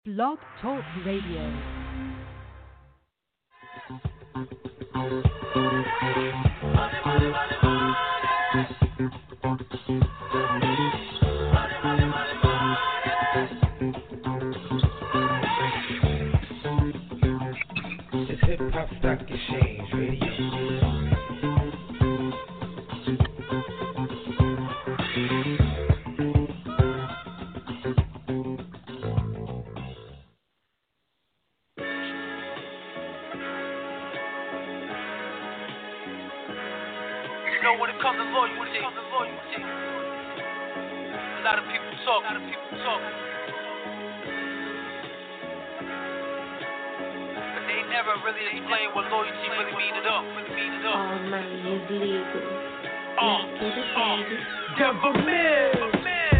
Blog Talk Radio. It's Hip Hop Stock Exchange Radio. When it comes to loyalty, a lot of people talk, but they never really explain what loyalty really means to them. All money is legal. Government.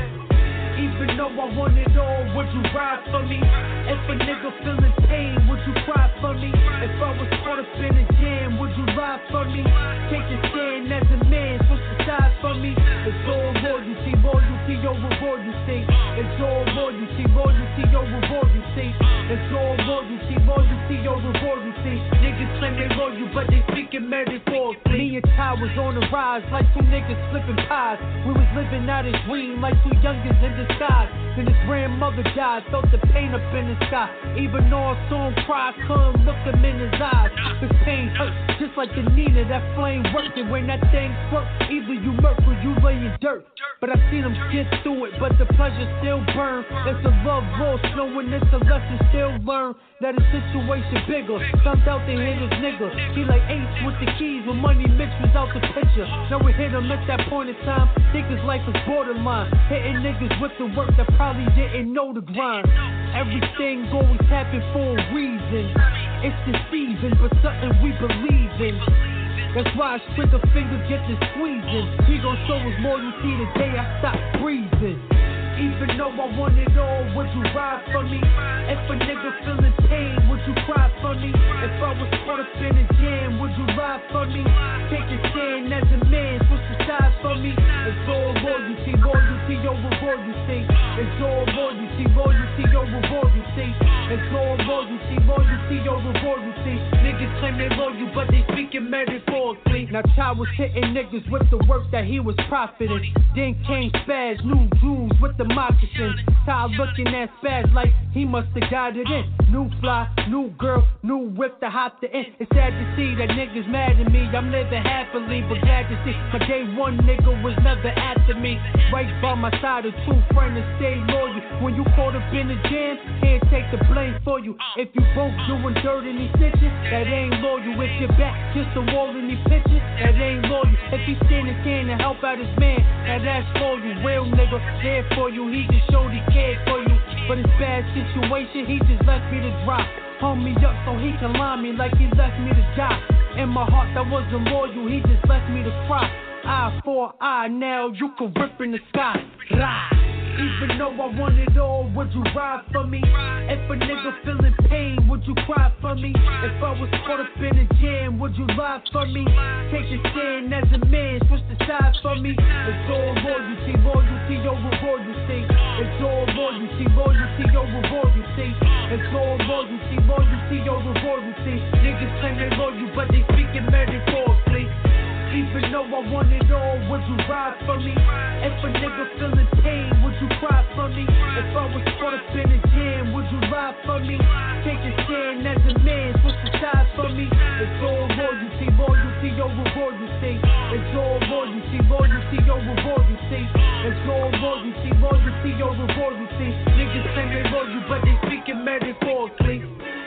Even though I want it all, would you ride for me? If a nigga feeling pain, would you cry for me? If I was caught up in a jam, would you ride for me? Take a stand as a man, switch the side for me. It's all loyalty, loyalty over royalty. It's all loyalty, loyalty over royalty. It's all loyalty, loyalty over royalty. Niggas claim they loyal, but they speaking metaphorically. Me and Ty was on the rise, like two niggas flipping pies. We was living out a dream, like two youngins in disguise. Then his grandmother died, felt the pain up in the sky. Even though I saw him cry, couldn't look him in his eyes. His pain hurt, just like the Nina, that flame worked. And when that thing broke, either you murk or you lay in dirt. But I seen him get through it, but the pleasure still burn. It's a love lost, knowing it's a lesson still learned. That his situation bigger, found out they hit his nigga. He like Ace with the keys, when money mix was out the picture. Now we hit him at that point in time, think his life is borderline. Hitting niggas with the work that probably didn't know the grind. Everything always happen for a reason. It's the season, but something we believe in. That's why his trigger finger get to squeezing. He gon' show us loyalty the day I stop breathing. Even though I want it all, would you ride for me? If a nigga feeling pain, would you cry for me? If I was caught up in a jam, would you ride for me? Take a stand as a man, switch the side for me. It's all loyalty, loyalty over royalty. It's all loyalty, loyalty over royalty. It's all loyalty, loyalty over royalty. Niggas claim they loyal, but they speaking metaphorically. Now Ty was hitting niggas with the work that he was profiting. Then came Spaz, new jewels with the moccasins. Ty looking at Spaz like he must have got it in. New fly, new girl, new whip to hop the in. It's sad to see that niggas mad at me. I'm living happily, but glad to see my day one nigga was never after me. Right by my side, a true friend to stay loyal. When you caught up in the jam, can't take the blame for you. If you broke doing dirt in these stitches, that ain't loyal. If your back just a wall in these pictures, that ain't loyal. If he standing can to help out his man, now that's loyal. Real nigga, there for you. He just showed he cared for you. But his bad situation, he just left me to drop. Hold me up so he can line me like he left me to die. In my heart that wasn't loyal, he just left me to cry. Eye for eye, now you can rip in the sky. Rah. Even though I want it all, would you ride for me? If a nigga feeling pain, would you cry for me? If I was caught up in a jam, would you lie for me? Take a stand as a man, switch the side for me. It's all loyalty, loyalty over royalty. It's all loyalty, loyalty over royalty. It's all loyalty, loyalty over royalty. Niggas claim they loyal, but they speaking metaphorically. Even though I want it all, would you ride for me? If a nigga feeling pain, would you cry for me? If I was caught up in a jam, would you ride for me? Take a stand as a man, switch the side for me. It's all loyalty, loyalty over royalty. It's all loyalty, loyalty over royalty. It's all loyalty, loyalty over royalty. Niggas say they loyal, but they speaking metaphorically.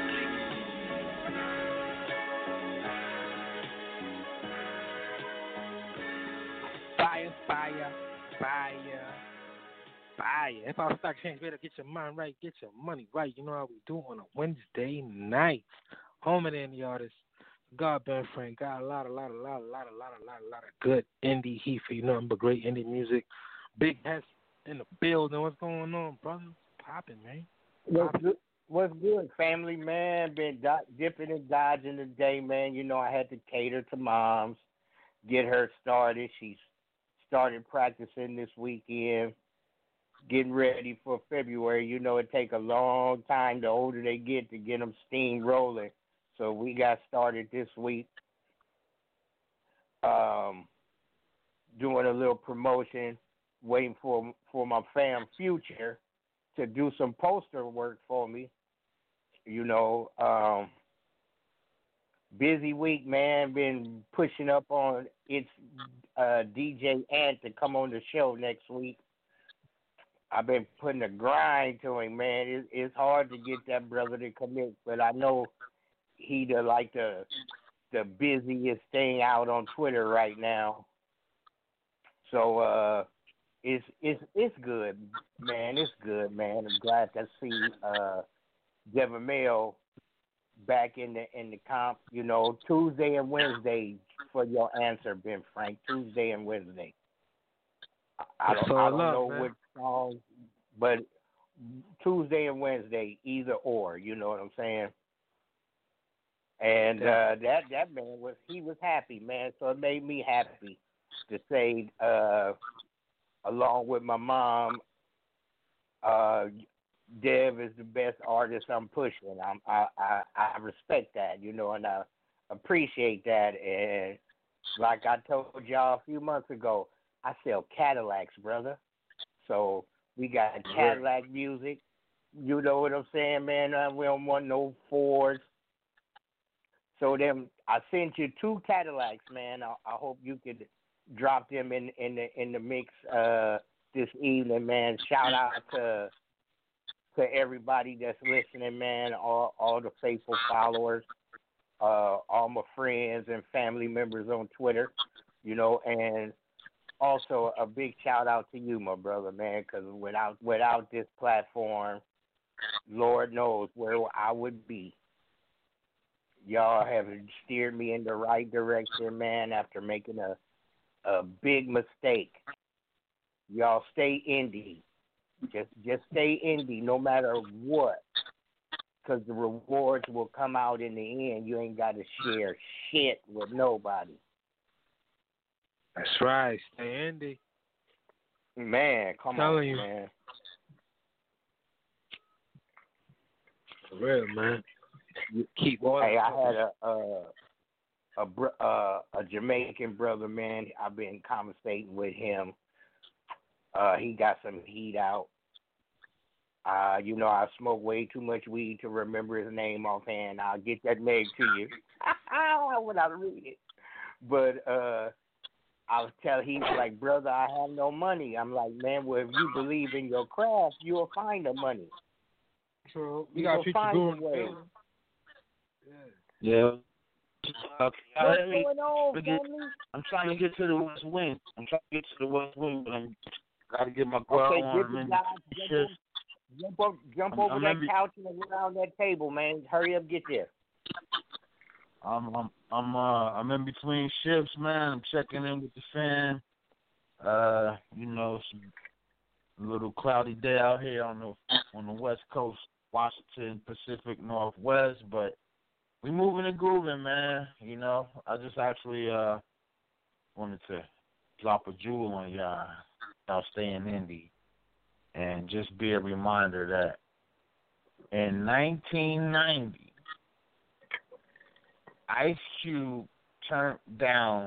Fire. If our stock change, better get your mind right, get your money right. You know how we do on a Wednesday night. Home of the artist. God Ben Frank got a lot of good indie heat for you. Nothing but great indie music. Big hats in the building. What's going on, brother? Popping, man. What's good, family, man? Been dipping and dodging today, man. You know, I had to cater to moms, get her started. She's started practicing this weekend. getting ready for February. You know, it take a long time the older they get to get them steam rolling. So we got started this week doing a little promotion, waiting for my fam Future to do some poster work for me. You know, busy week, man. Been pushing up on its DJ Ant to come on the show next week. I've been putting a grind to him, man. It's hard to get that brother to commit, but I know he the busiest thing out on Twitter right now. So it's good, man. It's good, man. I'm glad to see Devin Mayo back in the comp. You know, Tuesday and Wednesday for your answer, Ben Frank. Tuesday and Wednesday. I don't know which song, but Tuesday and Wednesday, either or. You know what I'm saying? And that man was happy, man. So it made me happy to say, along with my mom, Dev is the best artist I'm pushing. I respect that, you know, and I appreciate that. And like I told y'all a few months ago, I sell Cadillacs, brother. So we got Cadillac music. You know what I'm saying, man? We don't want no Fords. So I sent you 2 Cadillacs, man. I hope you could drop them in the mix this evening, man. Shout out to everybody that's listening, man. All the faithful followers, all my friends and family members on Twitter, you know, and also a big shout out to you, my brother, man, because without this platform, Lord knows where I would be. Y'all have steered me in the right direction, man, after making a big mistake. Y'all stay indie. Just stay indie no matter what, because the rewards will come out in the end. You ain't got to share shit with nobody. That's right. Stay indie. Man, come on, man. For real, man. You keep on. Hey, I had a Jamaican brother, man. I've been conversating with him. He got some heat out. You know, I smoke way too much weed to remember his name offhand. I'll get that name to you when I read it. But I'll tell he's like, brother, I have no money. I'm like, man, well, if you believe in your craft, you'll find the money. True. You gotta treat your way. Yeah. What's going on, I'm trying to get to the West Wing. But I'm gotta get my girl on. Jump over that couch and around that table, man. Hurry up, get there. I'm in between shifts, man. I'm checking in with the fam. You know, it's a little cloudy day out here on the West Coast, Washington, Pacific Northwest, but we moving and grooving, man. You know, I just actually wanted to drop a jewel on y'all about staying indie, and just be a reminder that in 1990, Ice Cube turned down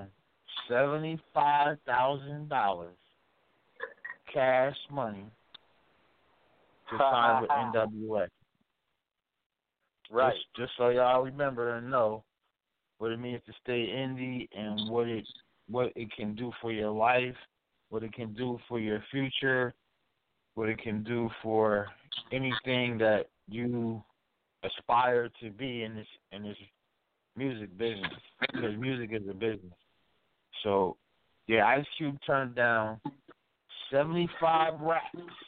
$75,000 cash money to sign with NWA. Right. Just so y'all remember and know what it means to stay indie and what it can do for your life, what it can do for your future, what it can do for anything that you aspire to be in this music business, because music is a business. So, yeah, Ice Cube turned down 75 raps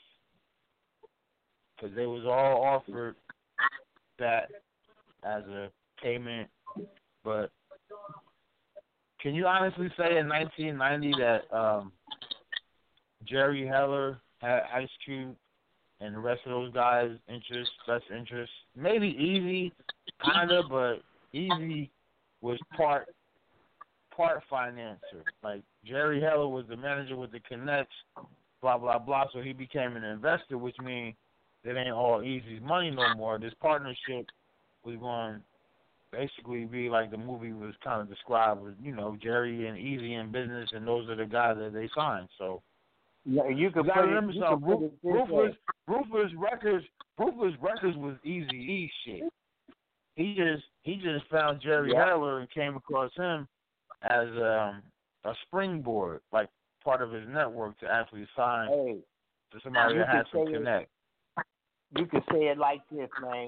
because they was all offered that as a payment. But can you honestly say in 1990 that Jerry Heller had Ice Cube and the rest of those guys' best interest? Maybe Easy, kinda, but Easy was part financer. Like, Jerry Heller was the manager with the Connects, blah, blah, blah. So he became an investor, which means it ain't all Easy's money no more. This partnership was going to basically be like the movie was kind of described with, Jerry and Easy in business, and those are the guys that they signed. So yeah, you got to remember something. Ruthless Records was Easy E shit. He just found Jerry Heller and came across him as a springboard, like part of his network to actually sign to somebody that has some connect. You could say it like this, man.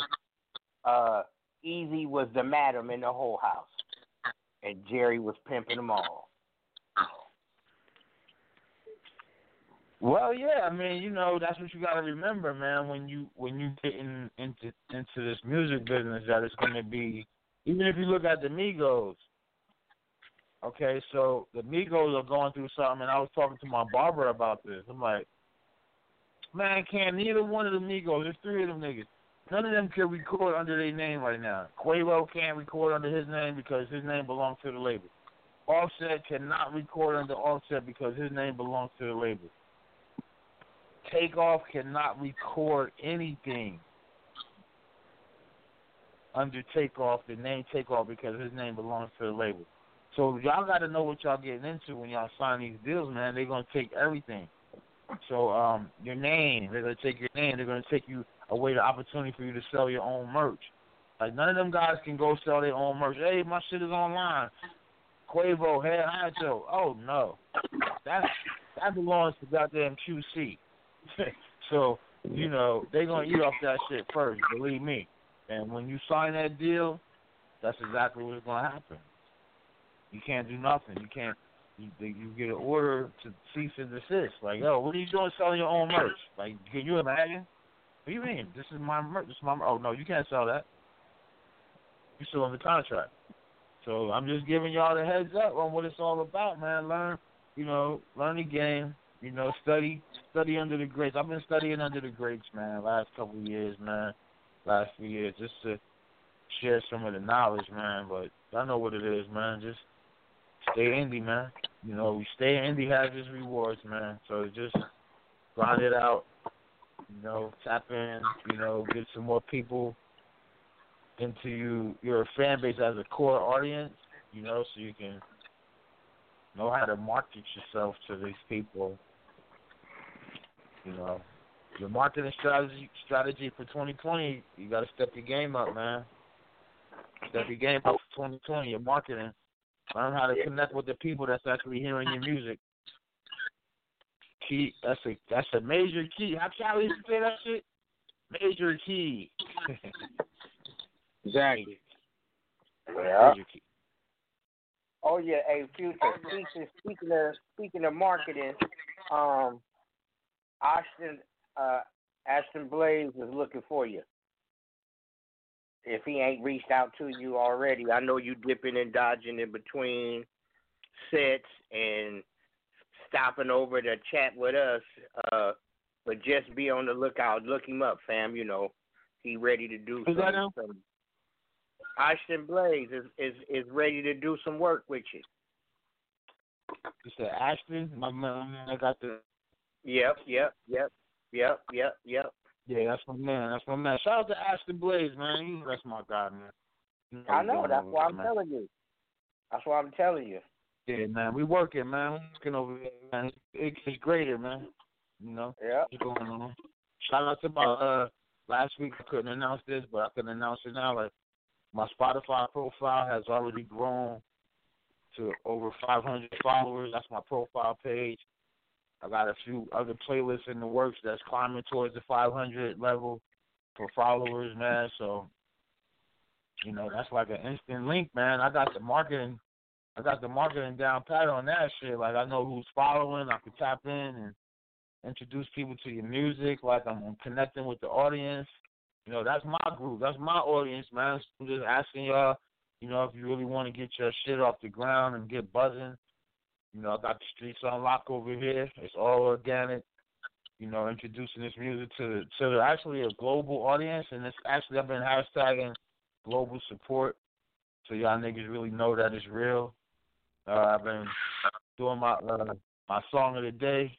Easy was the madam in the whole house, and Jerry was pimping them all. Well, yeah, I mean, that's what you got to remember, man. When you get into this music business, that it's going to be, even if you look at the Migos. Okay, so the Migos are going through something, and I was talking to my barber about this. I'm like, man, can't neither one of the Migos, there's three of them niggas, none of them can record under their name right now. Quavo can't record under his name because his name belongs to the label. Offset cannot record under Offset because his name belongs to the label. Takeoff cannot record anything under Takeoff, the name Takeoff, because his name belongs to the label. So y'all got to know what y'all getting into when y'all sign these deals, man. They're going to take everything. So your name, they're going to take your name. They're going to take you away the opportunity for you to sell your own merch. Like, none of them guys can go sell their own merch. Hey, my shit is online. Quavo, Head Honcho. Oh, no. That belongs to goddamn QC. So, they're going to eat off that shit first, believe me. And when you sign that deal, that's exactly what's going to happen. You can't do nothing. You can't. You get an order to cease and desist. Like, yo, what are you doing selling your own merch? Like, can you imagine? What do you mean? This is my merch. This is my merch. Oh, no, you can't sell that. You're still under contract. So I'm just giving y'all the heads up on what it's all about, man. Learn the game. Study under the greats. I've been studying under the greats, man, last couple of years, man. Last few years, just to share some of the knowledge, man. But I know what it is, man. Just stay indie, man. Stay indie has its rewards, man. So just grind it out. Tap in. Get some more people into your fan base as a core audience. So you can know how to market yourself to these people. Your marketing strategy for 2020, you got to step your game up, man. Step your game up for 2020. Your marketing. Learn how to connect with the people that's actually hearing your music. Key. That's a major key. How Charlie used to say that shit? Major key. Exactly. Yeah. Major key. Oh yeah, hey, Future. Speaking of marketing, Ashton Blaze is looking for you. If he ain't reached out to you already, I know you dipping and dodging in between sets and stopping over to chat with us. But just be on the lookout. Look him up, fam. He ready to do some. Ashton Blaze is ready to do some work with you. You said Ashton? My man, I got the. Yep. Yeah, that's my man. Shout out to Ashton Blaze, man. That's my guy, man. I know. That's why I'm telling you. Yeah, man. We working, man. We working over there, man. It's greater, man. Yeah. What's going on? Shout out to my last week. I couldn't announce this, but I can announce it now. Like, my Spotify profile has already grown to over 500 followers. That's my profile page. I got a few other playlists in the works that's climbing towards the 500 level for followers, man. So, that's like an instant link, man. I got the marketing down pat on that shit. Like, I know who's following. I can tap in and introduce people to your music. Like, I'm connecting with the audience. That's my group. That's my audience, man. So I'm just asking y'all, if you really want to get your shit off the ground and get buzzing, I got the streets on lock over here. It's all organic. Introducing this music to actually a global audience, and it's actually I've been hashtagging global support, so y'all niggas really know that it's real. I've been doing my song of the day,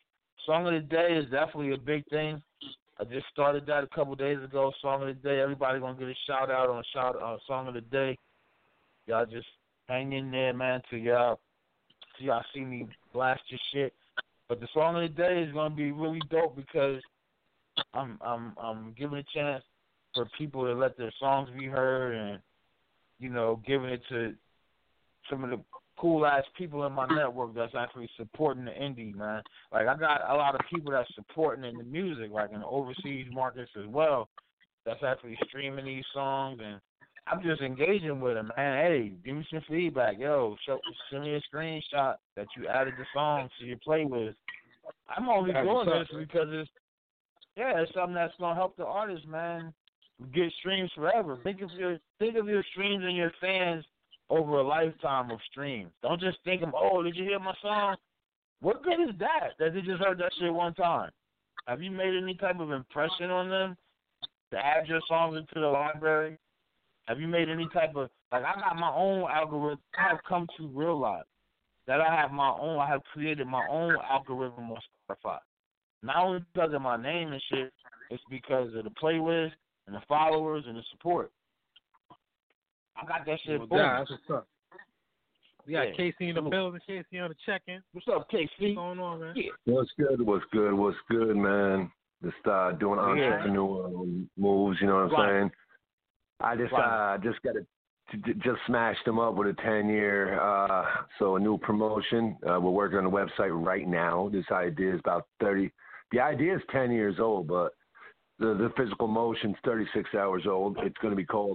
Song of the day is definitely a big thing. I just started that a couple days ago. Song of the day. Everybody gonna get a shout out on Song of the day. Y'all just hang in there, man, till y'all see me blast your shit. But the Song of the day is gonna be really dope because I'm giving a chance for people to let their songs be heard, and giving it to some of the cool ass people in my network that's actually supporting the indie, man. Like, I got a lot of people that's supporting in the music, like in the overseas markets as well, that's actually streaming these songs, and I'm just engaging with them, man. Hey, give me some feedback. Yo, send me a screenshot that you added the song to your playlist. I'm only doing this because it's something that's gonna help the artist, man, get streams forever. Think of your streams and your fans over a lifetime of streams. Don't just think did you hear my song? What good is that they just heard that shit one time? Have you made any type of impression on them to add your songs into the library? Have you made any type of, I got my own algorithm. I have come to realize that I have created my own algorithm on Spotify. Not only because of my name and shit, it's because of the playlist and the followers and the support. I got that shit. That's what's up. We got Casey in the building. Casey on the check-in. What's up, Casey? What's going on, man? Yeah. What's good, man? Just doing entrepreneur moves, you know what I'm saying? I just got just smashed them up with a 10-year, so a new promotion. We're working on the website right now. This idea is about 30. The idea is 10 years old, but the physical motion's 36 hours old. It's going to be called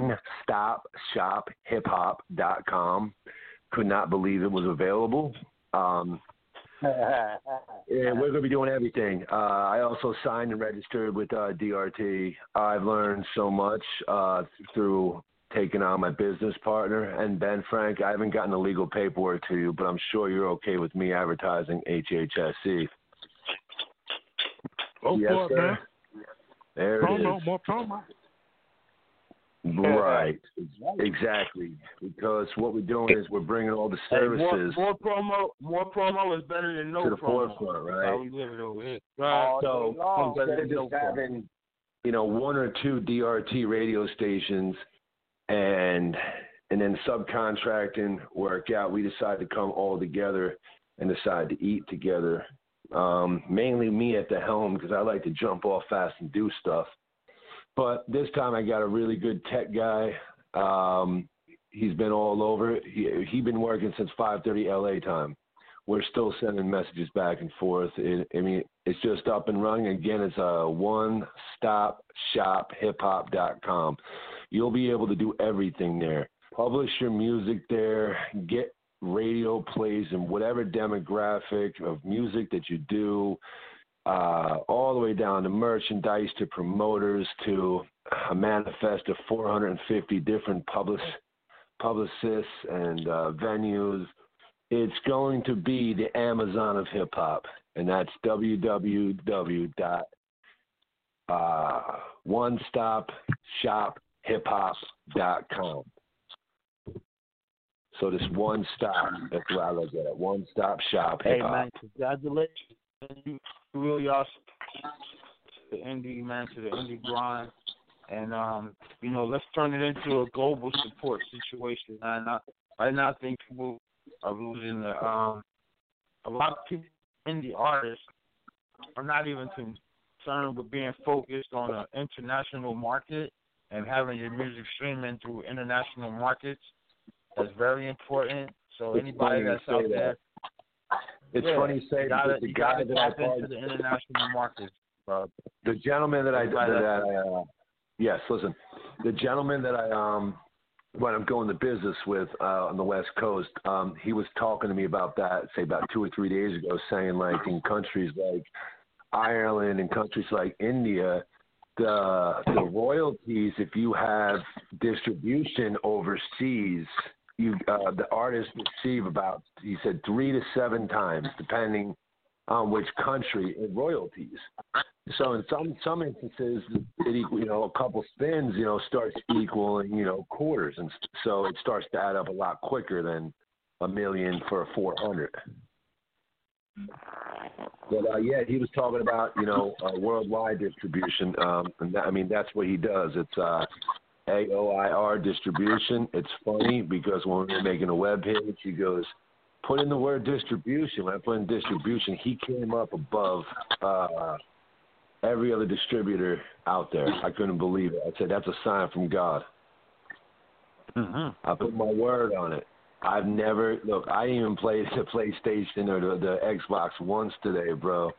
OneStopShopHipHop.com. Could not believe it was available. And we're going to be doing everything. I also signed and registered with DRT. I've learned so much through taking on my business partner. And Ben Frank, I haven't gotten the legal paperwork to you, but I'm sure you're okay with me advertising HHSC. Go yes, for it, sir. man. There it is. More promo. Right, exactly. Because what we're doing is we're bringing all the services. More promo is better than no to the promo. forefront, right? That's how we live it over here. So instead of just having, one or two DRT radio stations and then subcontracting work out, we decided to come all together and decide to eat together. Mainly me at the helm because I like to jump off fast and do stuff. But this time I got a really good tech guy. He's been all over. He's been working since 5:30 LA time. We're still sending messages back and forth. It's just up and running. Again, it's OneStopShopHipHop.com. You'll be able to do everything there. Publish your music there. Get radio plays in whatever demographic of music that you do. All the way down to merchandise, to promoters, to a manifest of 450 different publicists and venues. It's going to be the Amazon of hip-hop, and that's www.onestopshophip.com. So this one stop, that's what I look at it. One stop shop hip hop. Hey man, congratulations. You really are to the indie, man, to the indie grind. And let's turn it into a global support situation. Right now I think people are losing a lot of people, indie artists are not even concerned with being focused on an international market and having your music streaming through international markets. That's very important. So anybody that's out there, it's funny you say that. You got to tap into the international markets, bro. The gentleman the gentleman that I when I'm going to business with on the West Coast, he was talking to me about that, say about 2 or 3 days ago, saying like in countries like Ireland and countries like India, the royalties, if you have distribution overseas, the artists receive about, he said, 3 to 7 times, depending on which country, in royalties. So in some instances, a couple spins, starts equaling, quarters, and so it starts to add up a lot quicker than $1 million for a 400. But yeah, he was talking about worldwide distribution, and that's what he does. It's AOIR distribution. It's funny because when we were making a web page, he goes, "Put in the word distribution." When I put in distribution, he came up above every other distributor out there. I couldn't believe it. I said, "That's a sign from God." Mm-hmm. I put my word on it. I didn't even play the PlayStation or the Xbox once today, bro.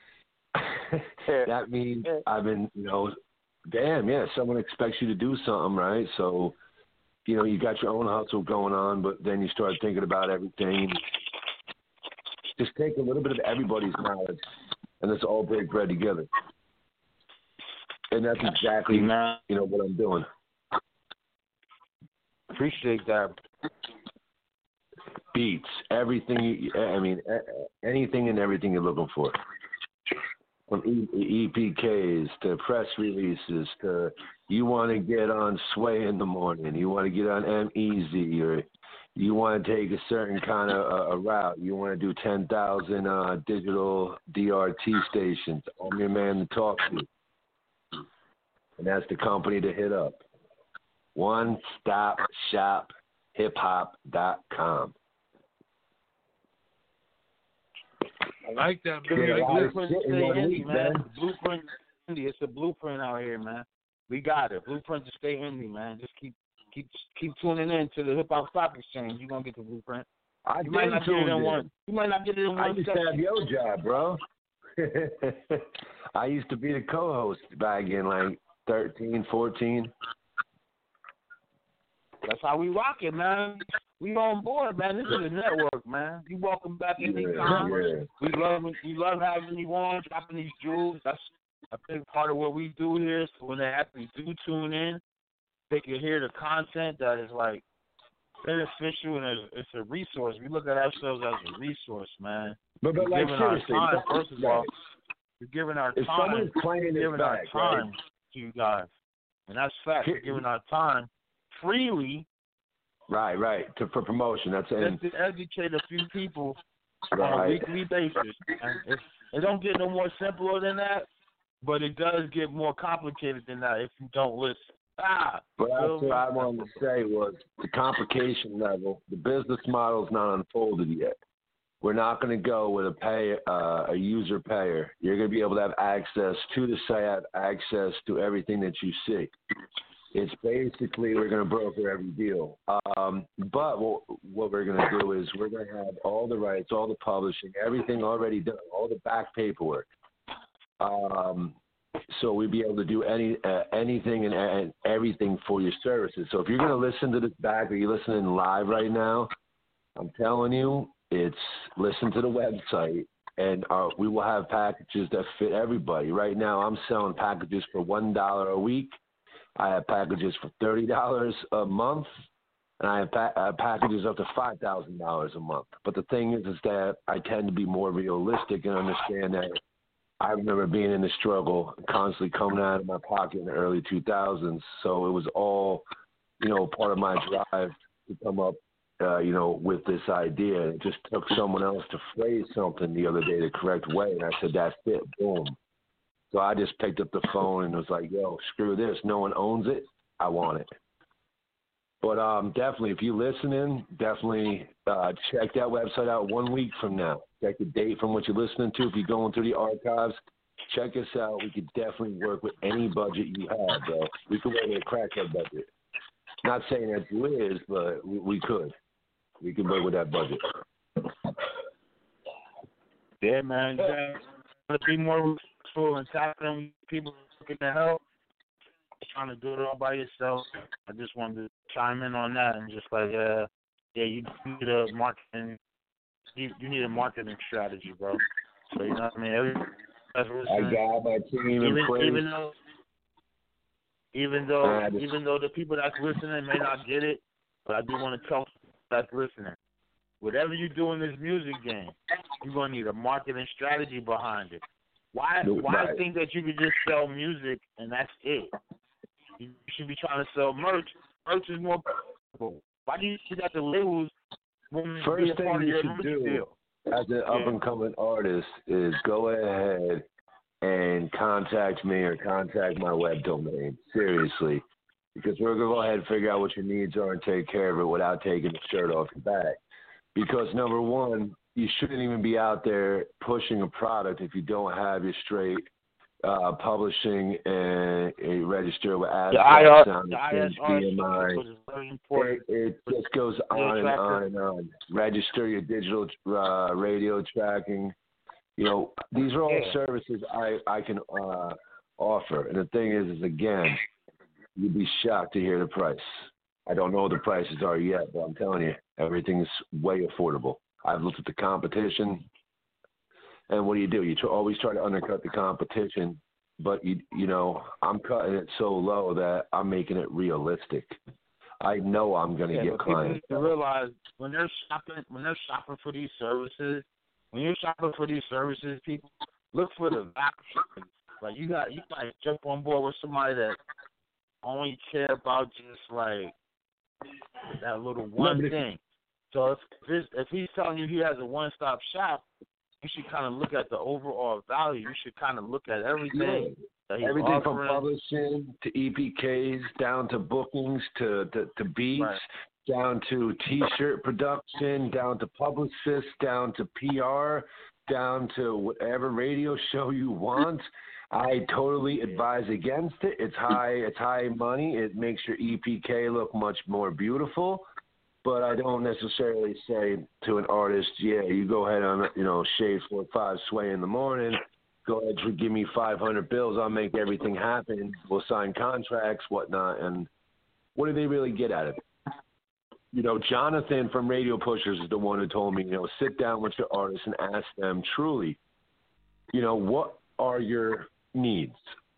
That means I've been, damn, yeah, someone expects you to do something, right? So, you got your own hustle going on, but then you start thinking about everything. Just take a little bit of everybody's knowledge, and let's all break bread together. And that's exactly, what I'm doing. Appreciate that. Beats, everything, anything and everything you're looking for. From EPKs to press releases to you want to get on Sway in the morning, you want to get on M-Easy, or you want to take a certain kind of a route, you want to do 10,000 digital DRT stations. I'm your man to talk to. And that's the company to hit up. OneStopShopHipHop.com. I like that, man. Blueprint indie, man. Blueprint indie. It's a blueprint out here, man. We got it. Blueprint to stay indie, man. Just keep tuning in to the Hip Hop Stock Exchange. You're gonna get the blueprint. You might not get it in one. You might not get it in one. I used to have your job, bro. I used to be the co-host back in like 13, 14. That's how we rock it, man. We on board, man. This is a network, man. You welcome back anytime. Yeah. We love having you on, dropping these jewels. That's a big part of what we do here. So when they actually do tune in, they can hear the content that is like beneficial and it's a resource. We look at ourselves as a resource, man. But we're like giving our seriously, time, first of all. We're giving our if time. someone's playing giving back, our time right? to you guys, and that's fact. We're giving our time freely. Right, for promotion. That's just to educate a few people on a weekly basis. And it don't get no more simpler than that, but it does get more complicated than that if you don't listen. But that's what I wanted to say was the complication level. The business model is not unfolded yet. We're not going to go with a user payer. You're going to be able to have access to the site, access to everything that you see. It's basically we're going to broker every deal. But what we're going to do is we're going to have all the rights, all the publishing, everything already done, all the back paperwork. So we'd be able to do anything and everything for your services. So if you're going to listen to this back or you're listening live right now, I'm telling you, it's listen to the website. And we will have packages that fit everybody. Right now I'm selling packages for $1 a week. I have packages for $30 a month, and I have packages up to $5,000 a month. But the thing is that I tend to be more realistic and understand that I remember being in the struggle, constantly coming out of my pocket in the early 2000s. So it was all, part of my drive to come up, with this idea. It just took someone else to phrase something the other day the correct way, and I said, that's it, boom. So I just picked up the phone and was like, yo, screw this. No one owns it. I want it. But definitely, if you're listening, definitely check that website out 1 week from now. Check the date from what you're listening to. If you're going through the archives, check us out. We could definitely work with any budget you have, bro. We could work with a crackhead budget. Not saying that you is, but we could. We could work with that budget. Yeah, man. To be more and tackling people looking to help, trying to do it all by yourself. I just wanted to chime in on that and just like, you need a marketing, you need a marketing strategy, bro. So you know what I mean. I got my team in place. Even though the people that's listening may not get it, but I do want to tell people that's listening. Whatever you do in this music game, you're gonna need a marketing strategy behind it. Why think that you could just sell music and that's it? You should be trying to sell merch. Merch is more profitable. Why do you got the labels when First be a part of your merch deal? as an up and coming artist is go ahead and contact me or contact my web domain. Seriously. Because we're going to go ahead and figure out what your needs are and take care of it without taking the shirt off your back. Because number one, you shouldn't even be out there pushing a product if you don't have your straight publishing and a register with ASCAP, BMI. It just goes on and on and on. Register your digital radio tracking. You know, these are all services I can offer. And the thing is again, you'd be shocked to hear the price. I don't know what the prices are yet, but I'm telling you, everything's way affordable. I've looked at the competition, and what do? You always try to undercut the competition, but you know, I'm cutting it so low that I'm making it realistic. I know I'm going to get clients. People need to realize when they're shopping for these services, people look for the value. Like you got to jump on board with somebody that only care about just like that little one thing. So if he's telling you he has a one-stop shop, you should kind of look at the overall value. You should kind of look at everything. Yeah. Everything from publishing to EPKs down to bookings to beats, down to T-shirt production, down to publicists, down to PR, down to whatever radio show you want. I totally advise against it. It's high money. It makes your EPK look much more beautiful. But I don't necessarily say to an artist, yeah, you go ahead on, shave 4-5 sway in the morning. Go ahead and give me 500 bills. I'll make everything happen. We'll sign contracts, whatnot. And what do they really get out of it? Jonathan from Radio Pushers is the one who told me, sit down with your artists and ask them truly, what are your needs?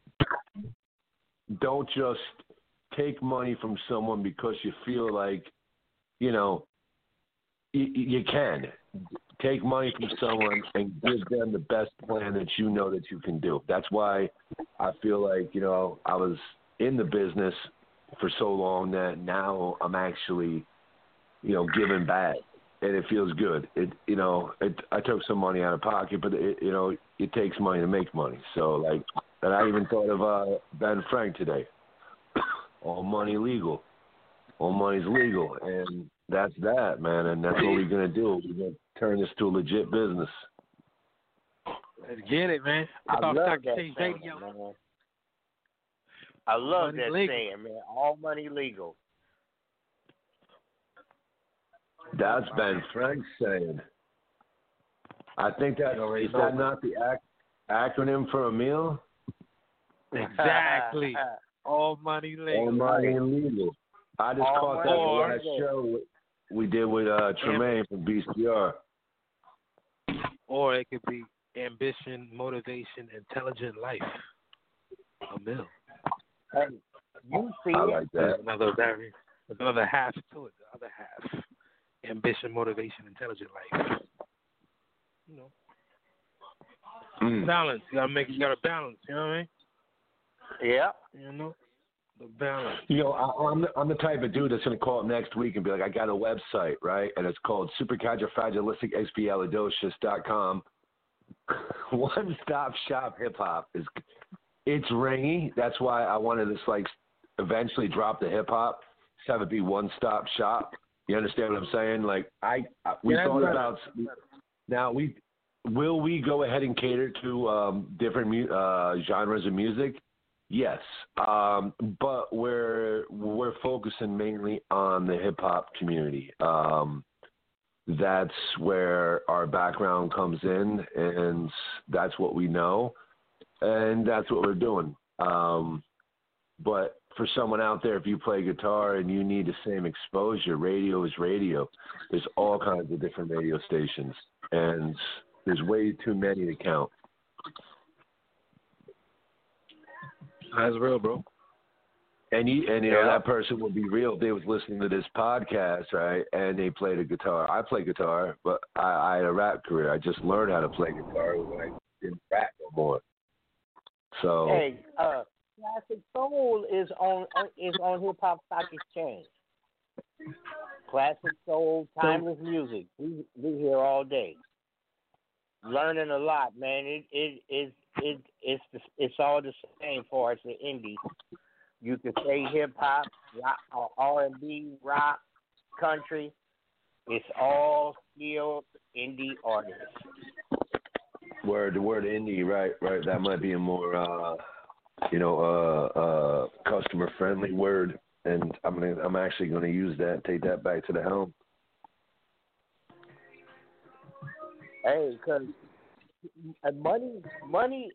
Don't just take money from someone because you feel like, you can. Take money from someone and give them the best plan that you know that you can do. That's why I feel like, I was in the business for so long that now I'm actually, giving back. And it feels good. I took some money out of pocket, but it takes money to make money. So and I even thought of Ben Frank today. All money legal. All money's legal, and that's that, man. And that's what we're gonna do. We're gonna turn this to a legit business. Let's get it, man. I love that saying, man. I love that saying, man. All money legal. That's Ben Frank's saying. I think that is that not the acronym for a meal? Exactly. All money legal. All money legal. I just caught that last show we did with Tremaine from BCR. Or it could be ambition, motivation, intelligent life. A mill. Hey, you see I like that. Another half to it. The other half. Ambition, motivation, intelligent life. Balance. You gotta balance. You know what I mean? Yeah. The balance. I'm the type of dude that's gonna call up next week and be like, I got a website, right? And it's called supercalifragilisticexpialidocious.com. One-stop shop hip hop. It's ringy. That's why I wanted to eventually drop the hip hop, have it be one-stop shop. You understand what I'm saying? We thought about now. Will we go ahead and cater to different genres of music? Yes, but we're focusing mainly on the hip hop community. That's where our background comes in, and that's what we know, and that's what we're doing. But for someone out there, if you play guitar and you need the same exposure, radio is radio. There's all kinds of different radio stations, and there's way too many to count. That's real, bro. And that person would be real if they was listening to this podcast, right? And they played a guitar. I play guitar, but I had a rap career. I just learned how to play guitar when I didn't rap no more. So hey, Classic Soul is on Hip Hop Stock Exchange. Classic Soul, timeless music. We here all day. learning a lot, man. It's all the same for us in indie. You can say hip hop, rock, R&B, rock, country. It's all still indie artists. The word indie, right. That might be a more, customer friendly word, and I'm actually gonna use that. Take that back to the helm. Hey, because money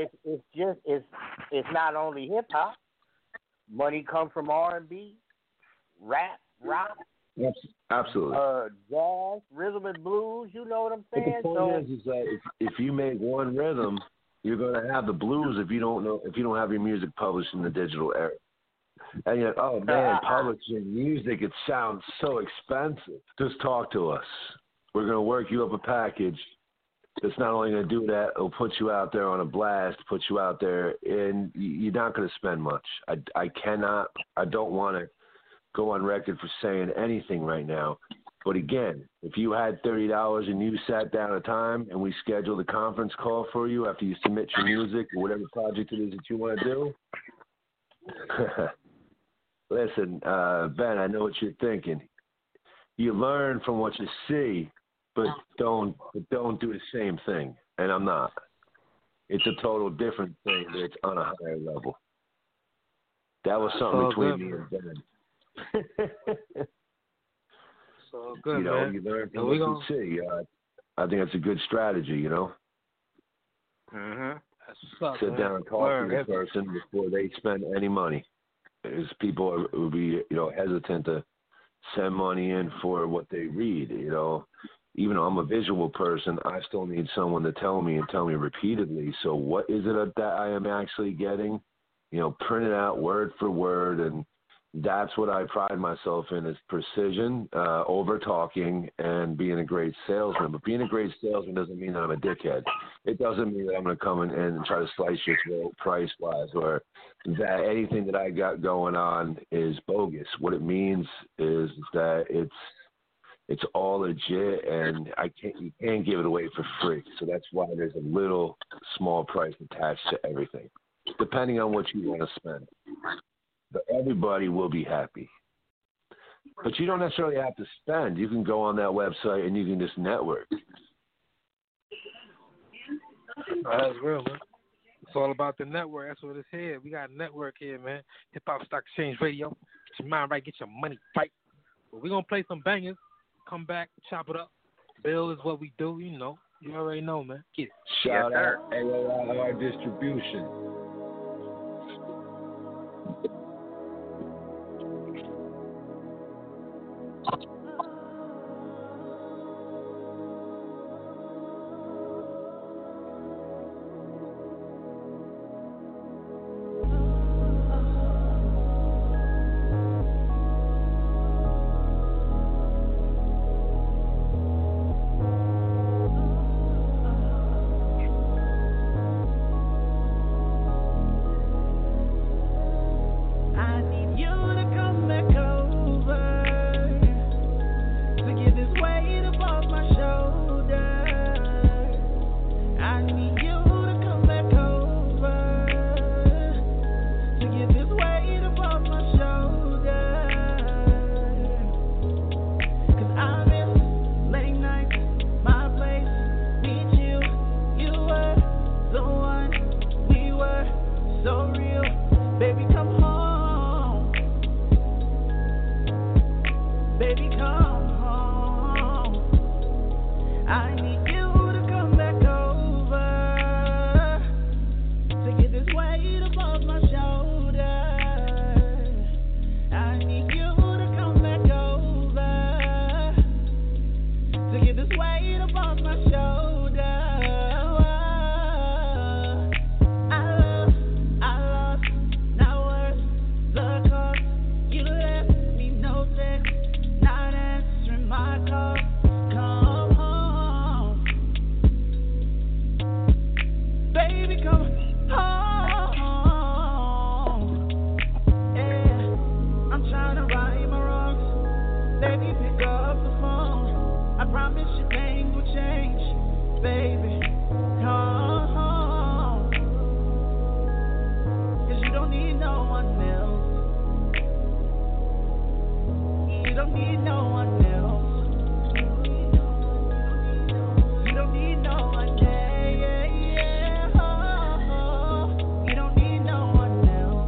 is not only hip hop. Money comes from R&B, rap, rock. Absolutely. Jazz, rhythm and blues. You know what I'm saying? But the point is that if you make one rhythm, you're gonna have the blues if you don't have your music published in the digital era. And yet, oh man, publishing music, it sounds so expensive. Just talk to us. We're gonna work you up a package that's not only gonna do that, it'll put you out there on a blast, put you out there, and you're not gonna spend much. I don't want to go on record for saying anything right now. But again, if you had $30 and you sat down a time and we scheduled a conference call for you after you submit your music or whatever project it is that you want to do, listen, Ben, I know what you're thinking. You learn from what you see, but don't do the same thing. And I'm not. It's a total different thing, but it's on a higher level. That was something between me and Ben. So good, man. You learn from what you see. I think that's a good strategy, Mm-hmm. Sit down and talk to the person before they spend any money. Because people will be, hesitant to send money in for what they read. Even though I'm a visual person, I still need someone to tell me repeatedly. So what is it that I am actually getting? Print it out word for word, and that's what I pride myself in, is precision, over talking, and being a great salesman. But being a great salesman doesn't mean that I'm a dickhead. It doesn't mean that I'm going to come in and try to slice your throat price-wise, or that anything that I got going on is bogus. What it means is that it's all legit, and you can't give it away for free. So that's why there's a little small price attached to everything, depending on what you want to spend. But everybody will be happy. But you don't necessarily have to spend. You can go on that website and you can just network. That's real, man. It's all about the network. That's what it's here. We got a network here, man. Hip Hop Stock Exchange Radio. Get your mind right, get your money right. But we're going to play some bangers. Come back, chop it up. Bill is what we do, You already know, man. Get it. Shout out AOR Distribution. baby. Oh, 'cause you don't need no one else. You don't need no one else. You don't need no one else. You don't need no one else.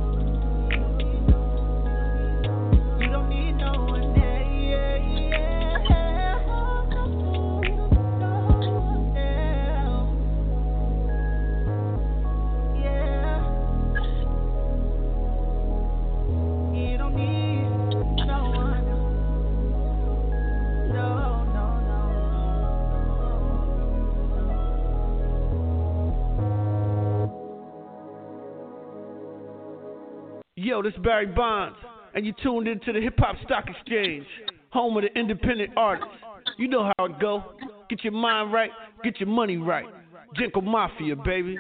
You don't need no one else. Yo, this is Barry Bonds, and you tuned into the Hip Hop Stock Exchange, home of the independent artists. You know how it go. Get your mind right, get your money right. Jingle Mafia, baby.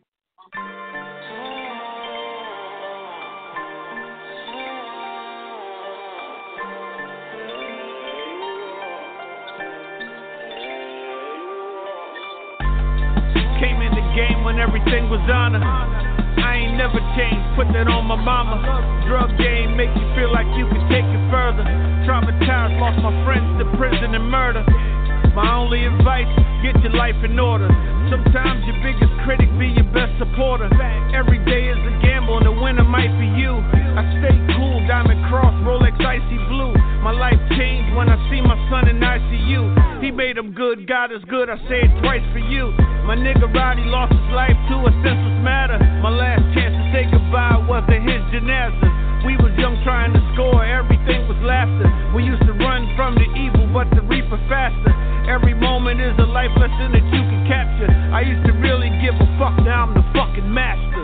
Came in the game when everything was honor. I ain't never changed, put that on my mama. Drug game make you feel like you can take it further. Traumatized, lost my friends to prison and murder. My only advice, get your life in order. Sometimes your biggest critic be your best supporter. Every day is a gamble and the winner might be you. I stay cool, Diamond Cross, Rolex Icy Blue. My life changed when I see my son in ICU. He made him good, God is good, I say it twice for you. My nigga Roddy lost his life to a senseless matter. My last chance to say goodbye was at his janaza. We was young trying to score, everything was laughter. We used to run from the evil, but the reaper faster. Every moment is a life lesson that you can capture. I used to really give a fuck, now I'm the fucking master.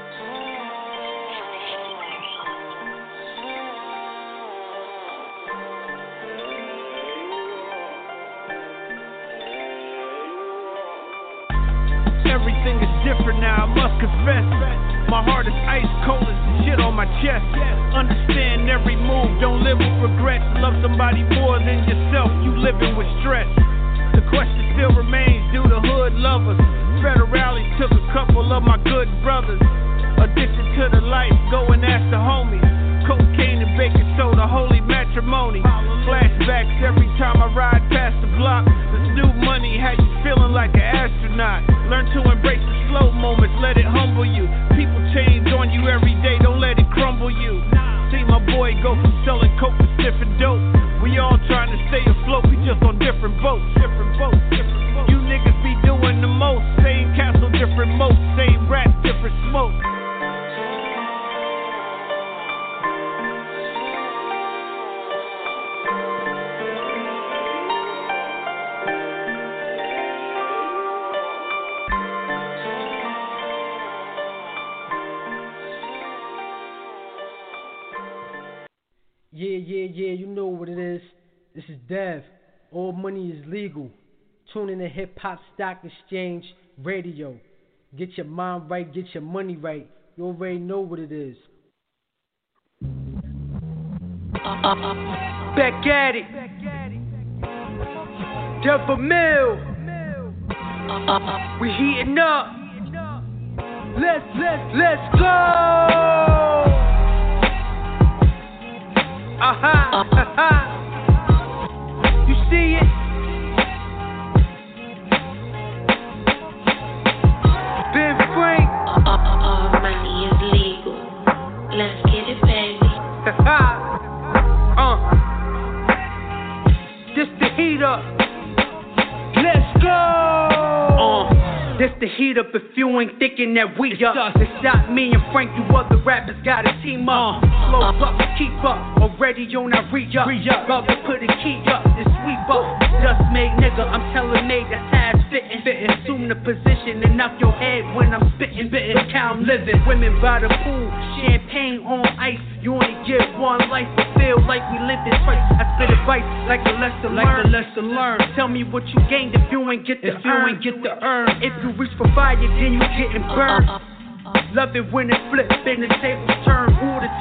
Everything is different now, I must confess. My heart is ice cold as the shit on my chest. Understand every move, don't live with regrets. Love somebody more than yourself, you living with stress. The question still remains, do the hood love us? Federales took a couple of my good brothers. Addicted to the life, go and ask the homies. Cocaine and baking soda, holy matrimony. Flashbacks every time I ride past the block. This new money had you feeling like an astronaut. Learn to embrace the slow moments, let it humble you. People change on you every day, don't let it crumble you. See my boy go from selling coke to sniffing dope. We all trying to stay afloat, we just on different boats. You niggas be doing the most. Same castle, different moat. Same rats, different smoke. Yeah, you know what it is. This is Dev. All money is legal. Tune in to Hip Hop Stock Exchange Radio. Get your mind right, get your money right. You already know what it is. Back at it. Devil Mill. We heating up. Let's go. You see it? Ben Frank. Money is legal. Let's get it, baby. This the heat up. Let's go. This the heat up if you ain't thinking that we up. It's not me and Frank, you other rappers gotta team up. Slow up, keep up, already on that re-up. About to put a key up, and sweep up. Dust made nigga, I'm telling Nate that's how it's fitting. Assume the position and knock your head when I'm spitting. Look how I'm living, women by the pool, champagne on ice. You only get one life, but feel like we live this twice. I spit advice like a lesson learned. Tell me what you gained if you ain't get the earn. If you reach for fire, then you getting burned. Love it when it flips and the tables turn. Who the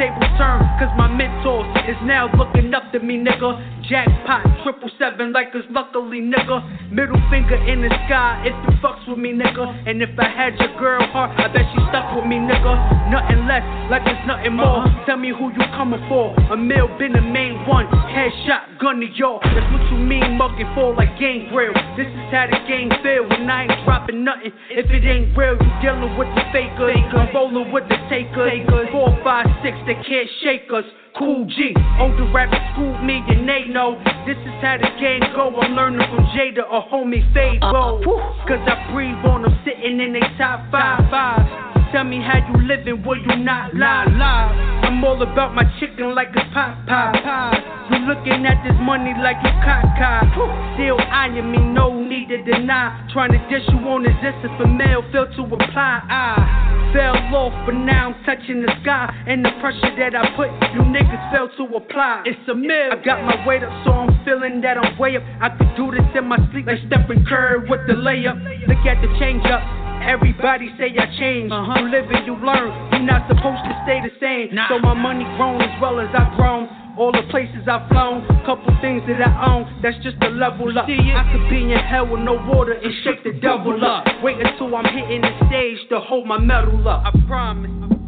tables turn, cause my mentor is now looking up to me, nigga. Jackpot, 777 like it's luckily, nigga. Middle finger in the sky if you fucks with me, nigga. And if I had your girl heart, I bet she stuck with me, nigga. Nothing less, like it's nothing more. Tell me who you coming for. A meal been the main one. Headshot, gun to y'all. That's what you mean, mugging for like gang grill. This is how the game feel when I ain't dropping nothing. If it ain't real, you dealing with the fakers. I'm rolling with the takers. 4, 5, 6, they can't shake us. Cool G, older rappers schooled me and they know this is how the game go. I'm learning from Jada or homie Fabo. Cause I breathe on them sitting in they top 5. Tell me how you living, will you not lie? I'm all about my chicken like it's pop. You looking at this money like you cock. Still eyeing me, no need to deny. Trying to dish you on this if a male fail to apply. I fell off, but now I'm touching the sky. And the pressure that I put, you niggas fail to apply. It's a mill. I got my weight up, so I'm feeling that I'm way up. I could do this in my sleep like Stephen Curry with the layup. Look at the change up. Everybody say I changed. You live and you learn. You're not supposed to stay the same. So my money grown as well as I've grown. All the places I've flown, couple things that I own, that's just a level up. I could be in hell with no water and shake the devil up. Wait until I'm hitting the stage to hold my medal up. I promise.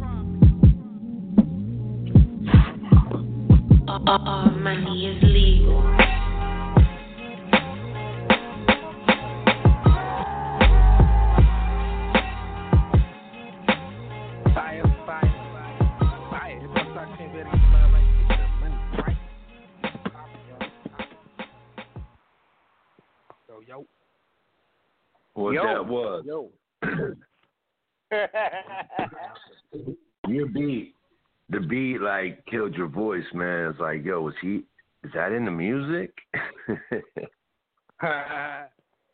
All money is legal. What that was? Your beat, the beat like killed your voice, man. It's like, yo, is that in the music? Yeah.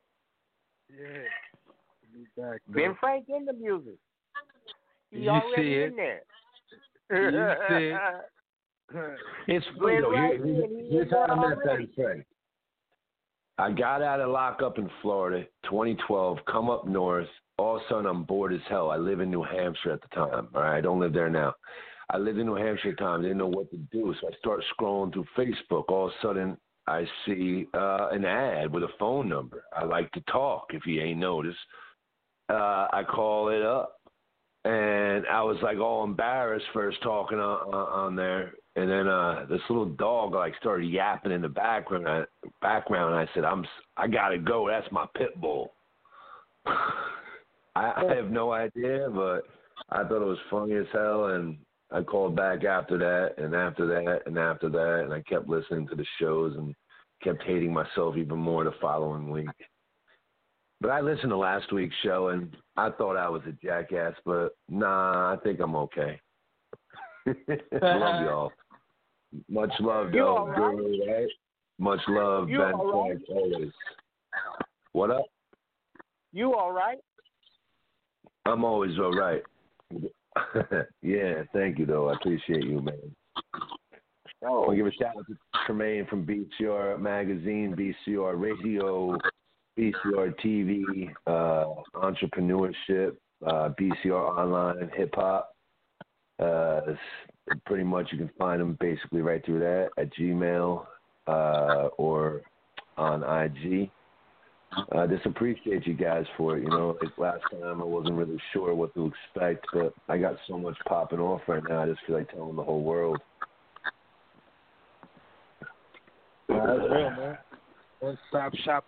Back, Ben Frank in the music. He you already see it. in there. You see it. It's funny though. Here's how I met Ben Frank. I got out of lockup in Florida, 2012, come up north. All of a sudden, I'm bored as hell. I live in New Hampshire at the time. All right, I don't live there now. I lived in New Hampshire at the time. Didn't know what to do, so I start scrolling through Facebook. All of a sudden, I see an ad with a phone number. I like to talk, if you ain't noticed. I call it up, and I was like all embarrassed first talking on there. And then this little dog like started yapping in the background. And I said, I gotta go. That's my pit bull. I have no idea, but I thought it was funny as hell. And I called back after that, and after that, and after that, and I kept listening to the shows and kept hating myself even more the following week. But I listened to last week's show, and I thought I was a jackass, but nah, I think I'm okay. Love y'all. Much love, though. Right? Much love, Ben Frank, always. What up? You all right? I'm always all right. Yeah, thank you, though. I appreciate you, man. I want to give a shout out to Tremaine from BCR Magazine, BCR Radio, BCR TV, Entrepreneurship, BCR Online, Hip Hop. Pretty much you can find them basically right through that at Gmail or on IG. Just appreciate you guys for it. You know, like last time I wasn't really sure what to expect, but I got so much popping off right now. I just feel like telling the whole world. That's real, man. One stop shop.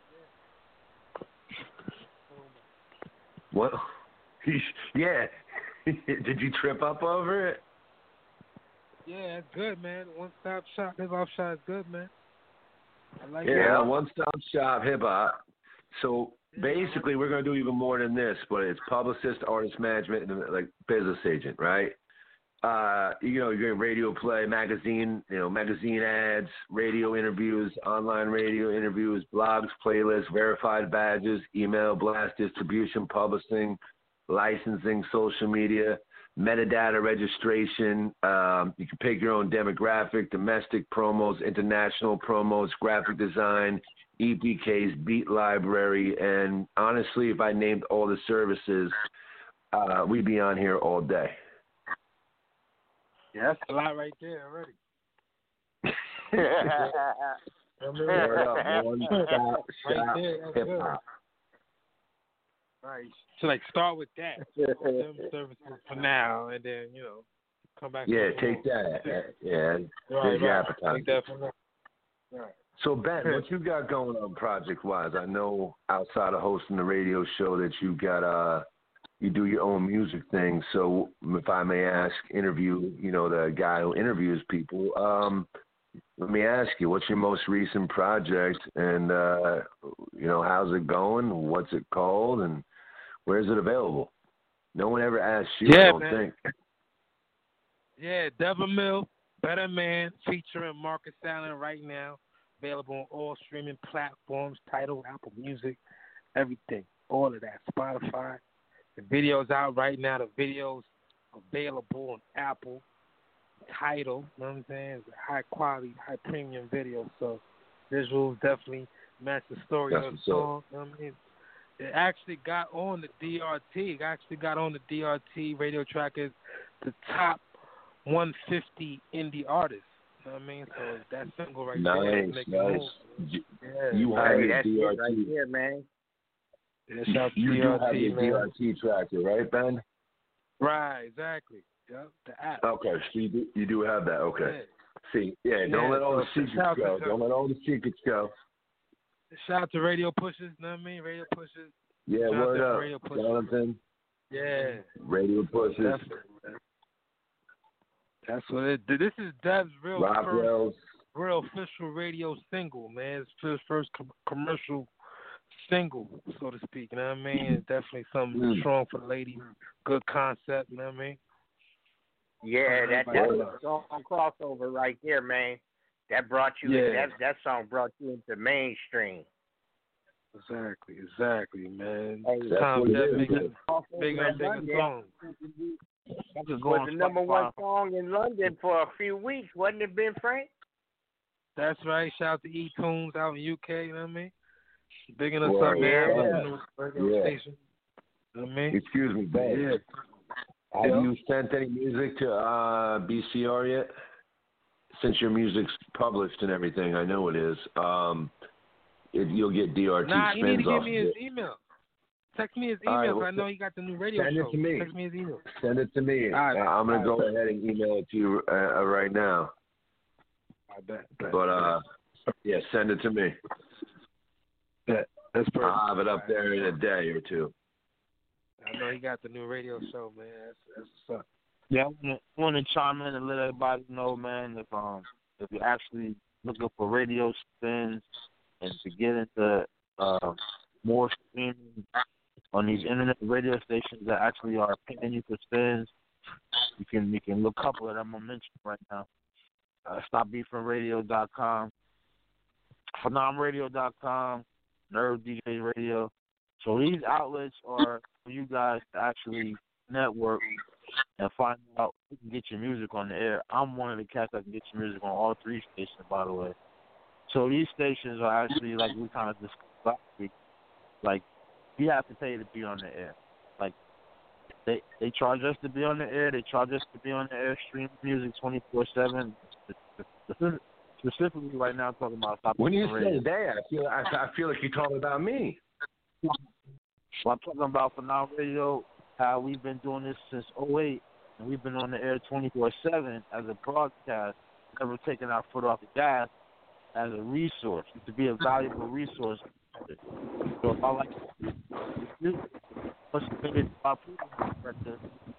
What? Yeah. Did you trip up over it? Yeah, it's good, man. One stop shop, hip hop shop is good, man. I like yeah, it. one stop shop hip hop. So basically, we're gonna do even more than this, but it's publicist, artist management, and like business agent, right? You're doing radio play, magazine, magazine ads, radio interviews, online radio interviews, blogs, playlists, verified badges, email blast distribution, publishing, licensing, social media, metadata registration. You can pick your own demographic, domestic promos, international promos, graphic design, EPKs, beat library, and honestly, if I named all the services, we'd be on here all day. Yeah, that's a lot right there already. Word up, one stop Right shop there, that's hip good. hop. Right. So like start with that. Them services for now, and then come back. Yeah, with take more. that. Yeah, Right, there's your right. appetite. Take that for now. Right. So Ben, what you got going on project-wise? I know outside of hosting the radio show that you got you do your own music thing. So if I may ask, interview the guy who interviews people. Let me ask you, what's your most recent project, and how's it going? What's it called, and where's it available? No one ever asks you. I don't think. Yeah, Devin Mill, Better Man, featuring Marcus Allen right now. Available on all streaming platforms, Tidal, Apple Music, everything. All of that. Spotify. The video's out right now. The video's available on Apple, Tidal. You know what I'm saying? It's a high quality, high premium video. So visuals definitely match the story of the song. You know what I mean? It actually got on the DRT. It actually got on the DRT radio trackers, the top 150 indie artists. You know what I mean? So that single right there. Nice. You have your that's DRT. it right here, man. Yeah, shout out to you DRT, do have your man. DRT tracker, right, Ben? Right, exactly. Yep, the app. Okay, so you do have that. Okay. Yeah. See, don't let all the secrets go. Don't let all the secrets go. Shout out to Radio Pushers, you know what I mean? Radio Pushers. Yeah, Shout word out to up. Radio Pushers. Jonathan. Yeah. Radio Pushers. That's what it. This is Dev's real Rob first, Wells. real official radio single, man. It's his first commercial single, so to speak. You know what I mean? It's definitely something strong for the ladies. Good concept. You know what I mean? Yeah, that's a song crossover right there, man. That brought you. Yeah. That song brought you into mainstream. Exactly, man. Hey, It's time to make bigger song. Was the number one song in London for a few weeks, wasn't it, Ben Frank? That's right. Shout out to E-Tunes out in UK, you know what I mean? Bigging us up, man. Yeah. Radio station. You know what I mean? Excuse me, Ben. Yeah. Have you sent any music to BCR yet? Since your music's published and everything, I know it is. You'll get DRT Nah, you need spins to off give me of his it. email. Text me his email, All right, so I know he got the new radio send show. it to me. Text me his email. Send it to me. Right. I'm going to go ahead and email it to you right now. I bet. But, yeah, send it to me. That's perfect. I'll have it up there in a day or two. I know he got the new radio show, man. That's what's up. Yeah, I want to chime in and let everybody know, man, if you're actually looking for radio spins and to get into more streaming on these internet radio stations that actually are paying you for spins, you can look a couple of them I'm mentioning right now. StopBeefingRadio.com, PhenomRadio.com, Nerve DJ Radio. So these outlets are for you guys to actually network and find out who can get your music on the air. I'm one of the cats that can get your music on all three stations, by the way. So these stations are actually, like we kind of discussed last week, like you have to pay to be on the air. Like they charge us to be on the air. They charge us to be on the air, stream music 24/7. Specifically, right now, I'm talking about Stop When you Radio. say that, I feel like you're talking about me. Well, I'm talking about Phenom Radio, how we've been doing this since 2008, and we've been on the air 24/7 as a broadcast, never taking our foot off the gas as a resource, to be a valuable resource. So if I like you, what's the biggest director?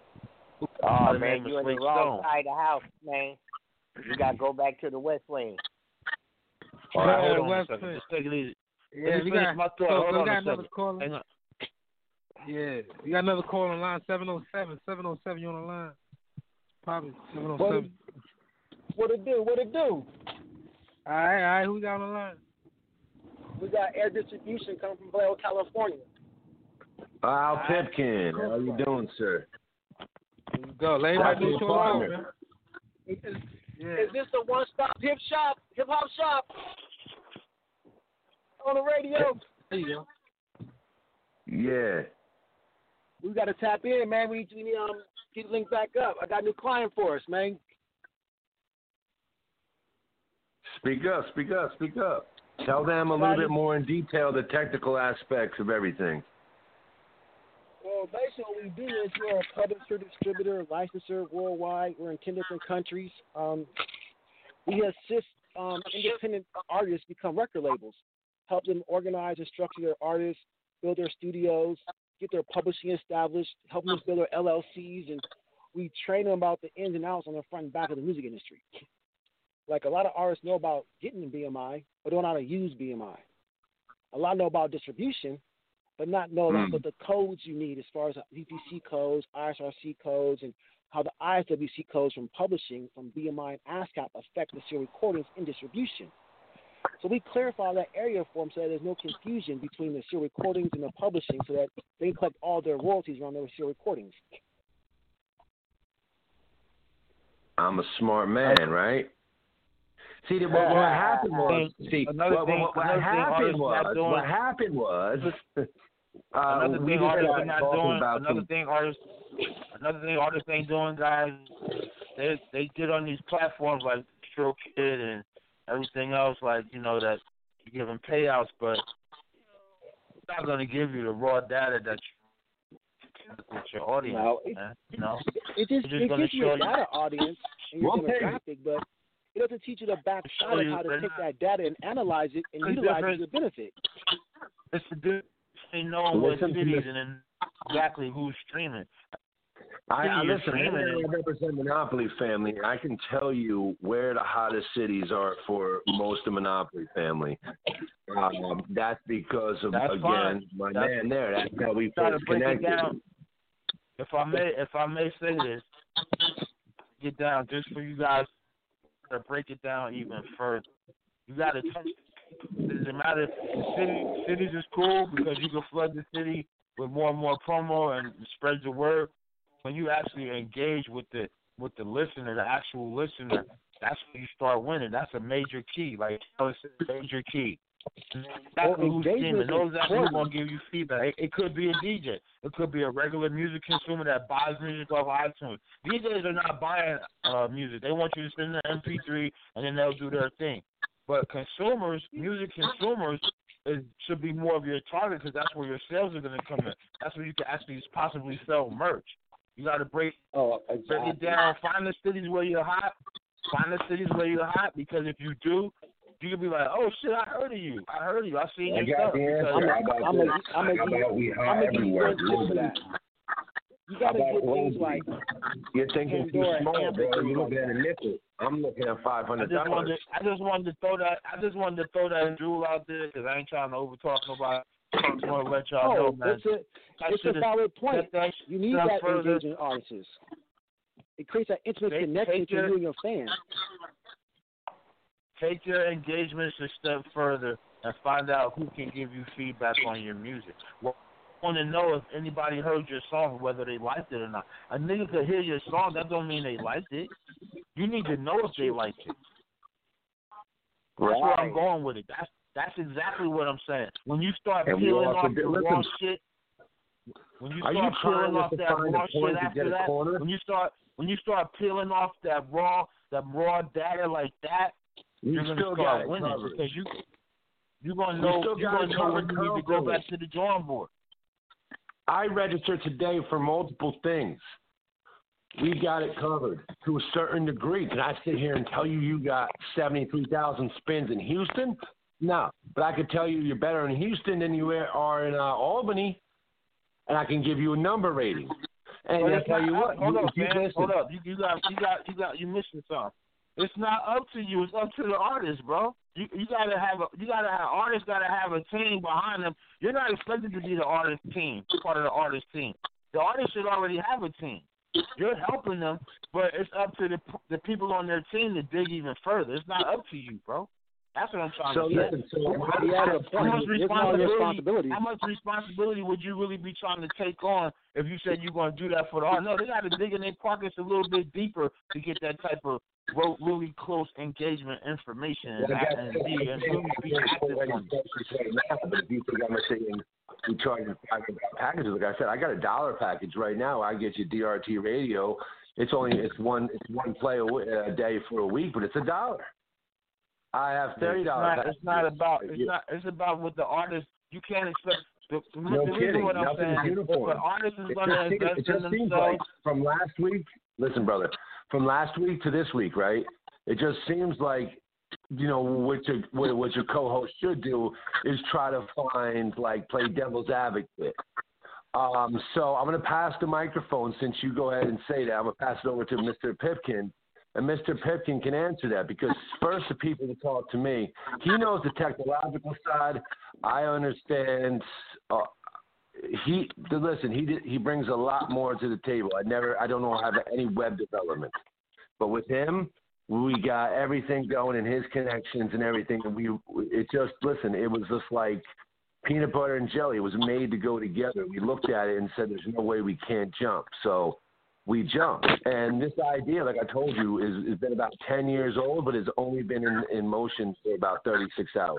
Oh, man, you're in the wrong side of the house, man. You got to go back to the West Wing. All right, hold on West a second. Wing. Just take it easy. Yeah, we got, my thought. Hold we on got a another second. caller. Hang on. Yeah, we got another call on line 707. 707, you on the line? Probably 707. What it do? All right, who we got on the line? We got air distribution coming from Vallejo, California. Al Pipkin, how you doing, sir? There you go. Let everybody know your line, man. Is this a one-stop hip hop shop on the radio? There you go. Yeah. We got to tap in, man. We need get the link back up. I got a new client for us, man. Speak up. Tell them a little bit more in detail the technical aspects of everything. Well, basically what we do is we're a publisher, distributor, licensor worldwide. We're in 10 different countries. We assist independent artists become record labels, help them organize and structure their artists, build their studios, get their publishing established, help them build their LLCs, and we train them about the ins and outs on the front and back of the music industry. Like a lot of artists know about getting in BMI, but don't know how to use BMI. A lot know about distribution, but not know what the codes you need as far as VPC codes, ISRC codes, and how the ISWC codes from publishing, from BMI and ASCAP affect the serial recordings in distribution. So we clarify that area for them so that there's no confusion between the serial recordings and the publishing so that they can collect all their royalties around those serial recordings. I'm a smart man, right? See, what happened was, another thing artists ain't doing, guys. They get on these platforms like DistroKid and everything else, like, you know, that you give them payouts, but it's not going to give you the raw data that with your audience. No, it gives you a data audience and your demographic, but it doesn't teach you the backside of how to take that data and analyze it and utilize it to your benefit. It's the difference between knowing what cities and then exactly who's streaming. I represent Monopoly family. I can tell you where the hottest cities are for most of Monopoly family. That's because of my man there. That's how we first connected. If I may say this, get down just for you guys to break it down even further. You got to touch. It doesn't matter. Cities is cool because you can flood the city with more and more promo and spread the word. When you actually engage with the listener, the actual listener, that's when you start winning. That's a major key. Like, it's a major key. That's who's streaming. Those that who's going to give you feedback. It could be a DJ. It could be a regular music consumer that buys music off iTunes. DJs are not buying music. They want you to send an MP3 and then they'll do their thing. But consumers, music consumers, should be more of your target because that's where your sales are going to come in. That's where you can actually possibly sell merch. You got to break it down. Find the cities where you're hot. Because if you do, you can be like, oh shit, I heard of you. I seen your stuff. I'm gonna give you one tip for that. You got to get things like. You're thinking too small, bro. You're looking at a nickel. I'm looking at $500. I just wanted to throw that jewel out there because I ain't trying to overtalk nobody. I just want to let y'all know, man. It's a valid point. You need that engaging artists. It creates that intimate connection between you and your fans. Take your engagements a step further and find out who can give you feedback on your music. Well, I want to know if anybody heard your song, whether they liked it or not. A nigga could hear your song, that don't mean they liked it. You need to know if they liked it. That's where I'm going with it. That's exactly what I'm saying. When you start peeling off the raw shit, when you start peeling off that raw shit after that, when you start peeling off that raw data like that, you're gonna start winning because you're gonna know when you need to go back to the drawing board. I register today for multiple things. We got it covered to a certain degree. Can I sit here and tell you got 73,000 spins in Houston? No, but I could tell you you're better in Houston than you are in Albany, and I can give you a number rating. And I tell you what, hold up. You missing something. It's not up to you. It's up to the artist, bro. Artists gotta have a team behind them. You're not expected to be the artist team, part of the artist team. The artist should already have a team. You're helping them, but it's up to the people on their team to dig even further. It's not up to you, bro. That's what I'm trying to say. How much responsibility would you really be trying to take on if you said you're going to do that for the art? No, they got to dig in their pockets a little bit deeper to get that type of really close engagement information and really be active on it. But if you think I'm saying we charge packages, like I said, I got a $1 package right now. I get you DRT radio. It's one play a day for a week, but it's $1. I have $30. It's about what the artist. You can't expect. No kidding. What I'm Nothing saying, uniform. if an artist is going to invest it just in seems themselves. like from last week. Listen, brother. From last week to this week, right? It just seems like, you know, what your co-host should do is try to play devil's advocate. So I'm going to pass the microphone, since you go ahead and say that. I'm going to pass it over to Mr. Pipkin, and Mr. Pipkin can answer that, because first the people that talk to me, he knows the technological side. I understand. He brings a lot more to the table. I don't know how to have any web development, but with him, we got everything going and his connections and everything. And it was just like peanut butter and jelly. It was made to go together. We looked at it and said, there's no way we can't jump. So we jumped. And this idea, like I told you, has been about 10 years old, but has only been in motion for about 36 hours.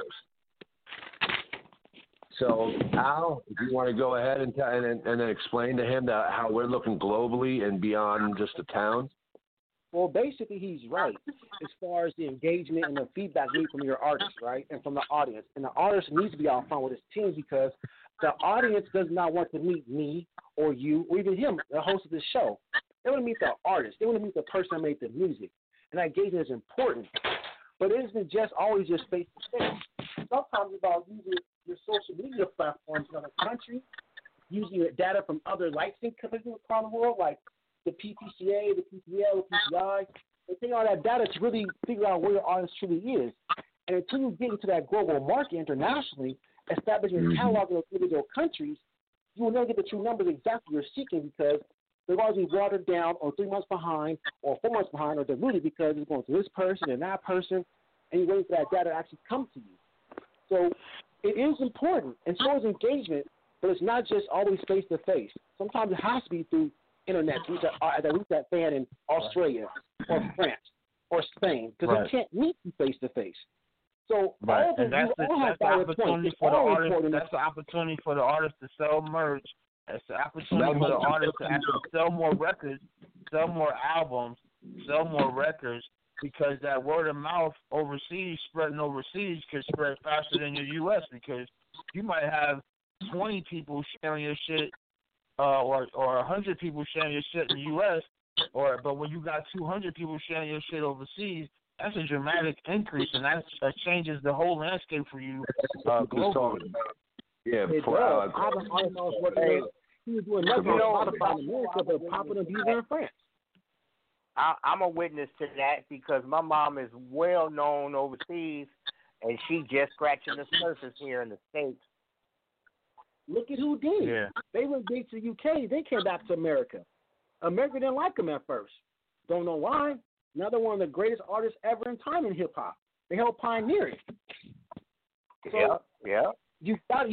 So, Al, if you want to go ahead and then explain to him how we're looking globally and beyond just the town. Well, basically, he's right as far as the engagement and the feedback you need from your artist, right, and from the audience. And the artist needs to be out front with his team, because the audience does not want to meet me or you or even him, the host of this show. They want to meet the artist. They want to meet the person that made the music. And that engagement is important. But it isn't just always just face-to-face. Sometimes it's about using your social media platforms in other countries, using your data from other licensing companies around the world, like the PPCA, the PPL, the PPI. They take all that data to really figure out where your artist truly is. And until you get into that global market internationally, establishing your catalog in individual countries, you will never get the true numbers exactly you're seeking, because they're always watered down or 3 months behind or 4 months behind, or diluted because it's going to this person and that person, and you're waiting for that data to actually come to you. So it is important, and so is engagement, but it's not just always face-to-face. Sometimes it has to be through internet to reach that fan in Australia or France or Spain, because they can't meet you face-to-face. So right. And that's the opportunity for the artist. That's the opportunity for the artist to sell merch. It's the opportunity for the artist to actually sell more records, sell more albums, sell more records, because that word of mouth spreading overseas could spread faster than your U.S., because you might have 20 people sharing your shit or 100 people sharing your shit in the U.S., but when you got 200 people sharing your shit overseas, that's a dramatic increase, and that changes the whole landscape for you globally. Yeah, he was doing nothing on Spotify in America, but popping up using in France. I'm a witness to that, because my mom is well known overseas, and she just scratching the surface here in the States. Look at who did. Yeah. They went big to the UK. They came back to America. America didn't like them at first. Don't know why. Now they're one of the greatest artists ever in time in hip hop. They helped pioneer it. So you got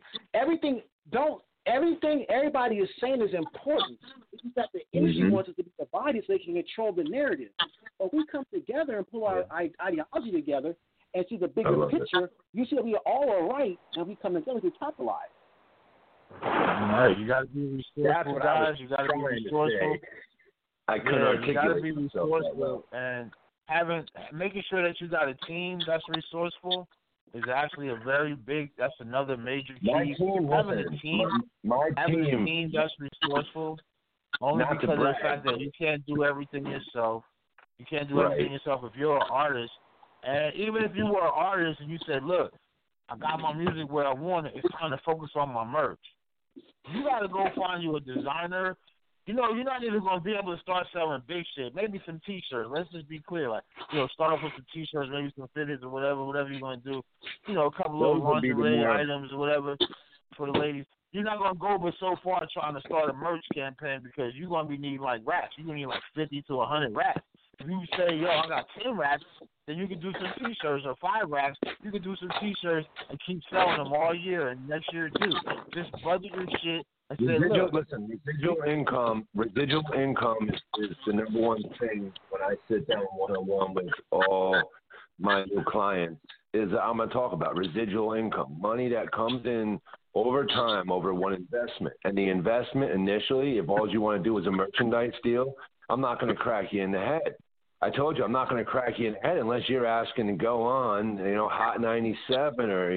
everything everybody is saying is important. It's just that the industry wants us to be divided so they can control the narrative. But we come together and pull our ideology together and see the bigger picture. You see that we all are right, and we come together to capitalize. Right, you got to be resourceful, guys. You got to be resourceful. I couldn't articulate. You got to be resourceful, and making sure that you got a team that's resourceful is actually that's another major key. Having a team that's resourceful, only because of the fact that you can't do everything yourself. You can't do everything yourself if you're an artist. And even if you were an artist and you said, look, I got my music where I want it, it's time to focus on my merch. You got to go find you a designer. You know, you're not even going to be able to start selling big shit. Maybe some T-shirts. Let's just be clear. Like, start off with some T-shirts, maybe some fitteds or whatever you're going to do. A couple of lingerie items or whatever for the ladies. You're not going to go but so far trying to start a merch campaign, because you're going to be needing, racks. You're going to need, 50 to 100 racks. If you say, I got 10 racks, then you can do some T-shirts, or 5 racks. You can do some T-shirts and keep selling them all year and next year too. Just budget your shit. Residual income is the number one thing when I sit down one-on-one with all my new clients. I'm going to talk about residual income, money that comes in over time over one investment. And the investment initially, if all you want to do is a merchandise deal, I'm not going to crack you in the head. I told you I'm not going to crack you in the head unless you're asking to go on, Hot 97 or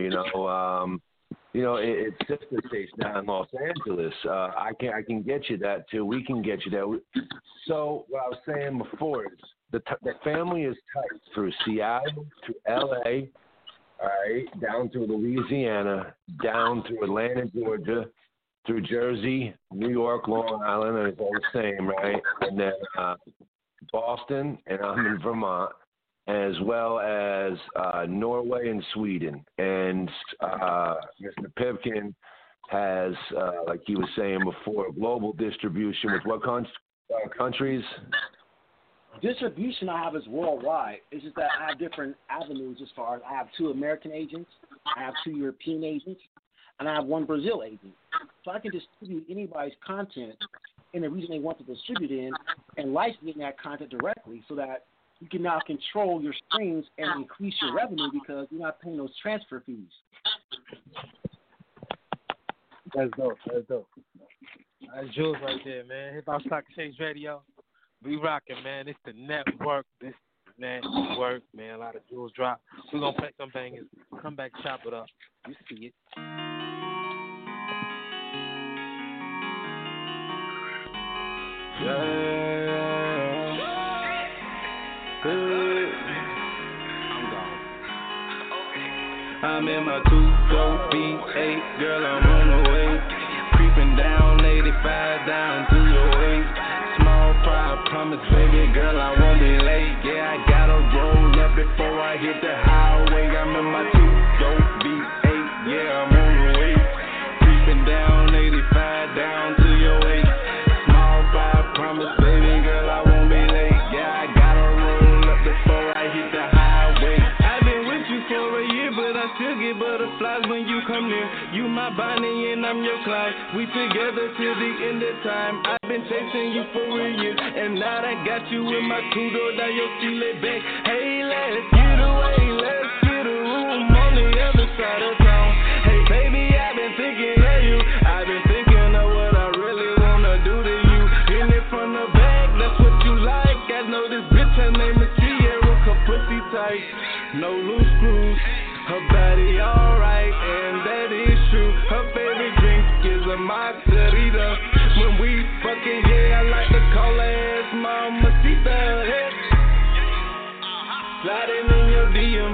it's sister station down in Los Angeles. I can get you that too. We can get you that. So what I was saying before is the family is tight through Seattle to L.A. All right, down through Louisiana, down through Atlanta, Georgia, through Jersey, New York, Long Island, and it's all the same, right? And then Boston, and I'm in Vermont, as well as Norway and Sweden. And Mr. Pipkin has, like he was saying before, global distribution with what countries? Distribution I have is worldwide. It's just that I have different avenues as far as I have 2 American agents, I have 2 European agents, and I have 1 Brazil agent. So I can distribute anybody's content in the region they want to distribute in and licensing that content directly so that you can now control your streams and increase your revenue because you're not paying those transfer fees. That's dope. That's Jules right there, man. Hip Hop Stock Exchange Radio. We rocking, man. It's the network. This network, man. A lot of jewels drop. We're going to play some bangers. Come back, chop it up. You see it. I'm in my 2-door V8, girl, I'm on the way. Creeping down 85, down to your waist. Small fry, promise, baby girl, I won't be late. Yeah, I gotta roll up before I hit the highway. I'm in my 2-door V8, yeah, I'm on the way. Creeping down 85, down to your waist. Small fry, promise, baby girl, I won't be late. Yeah, I gotta roll up before I hit the highway. I've been with you for a year, but I still get butterflies when you come near. You my Bonnie and I'm your Clyde. We together till the end of time. I've been chasing you for a year, and now that I got you in my two-door, now your feet lay back. Hey, let's get away, let's get a room on the other side of town. Hey, baby, I've been thinking of you. I've been thinking of what I really wanna do to you. In it from the back, that's what you like. I know this bitch, her name is Sierra, her pussy tight, no loose screws. Her body alright, and that is true. Her favorite drink is a margarita. When we fucking, yeah, I like to call her ass Mamacita. Hey. Sliding in your DM.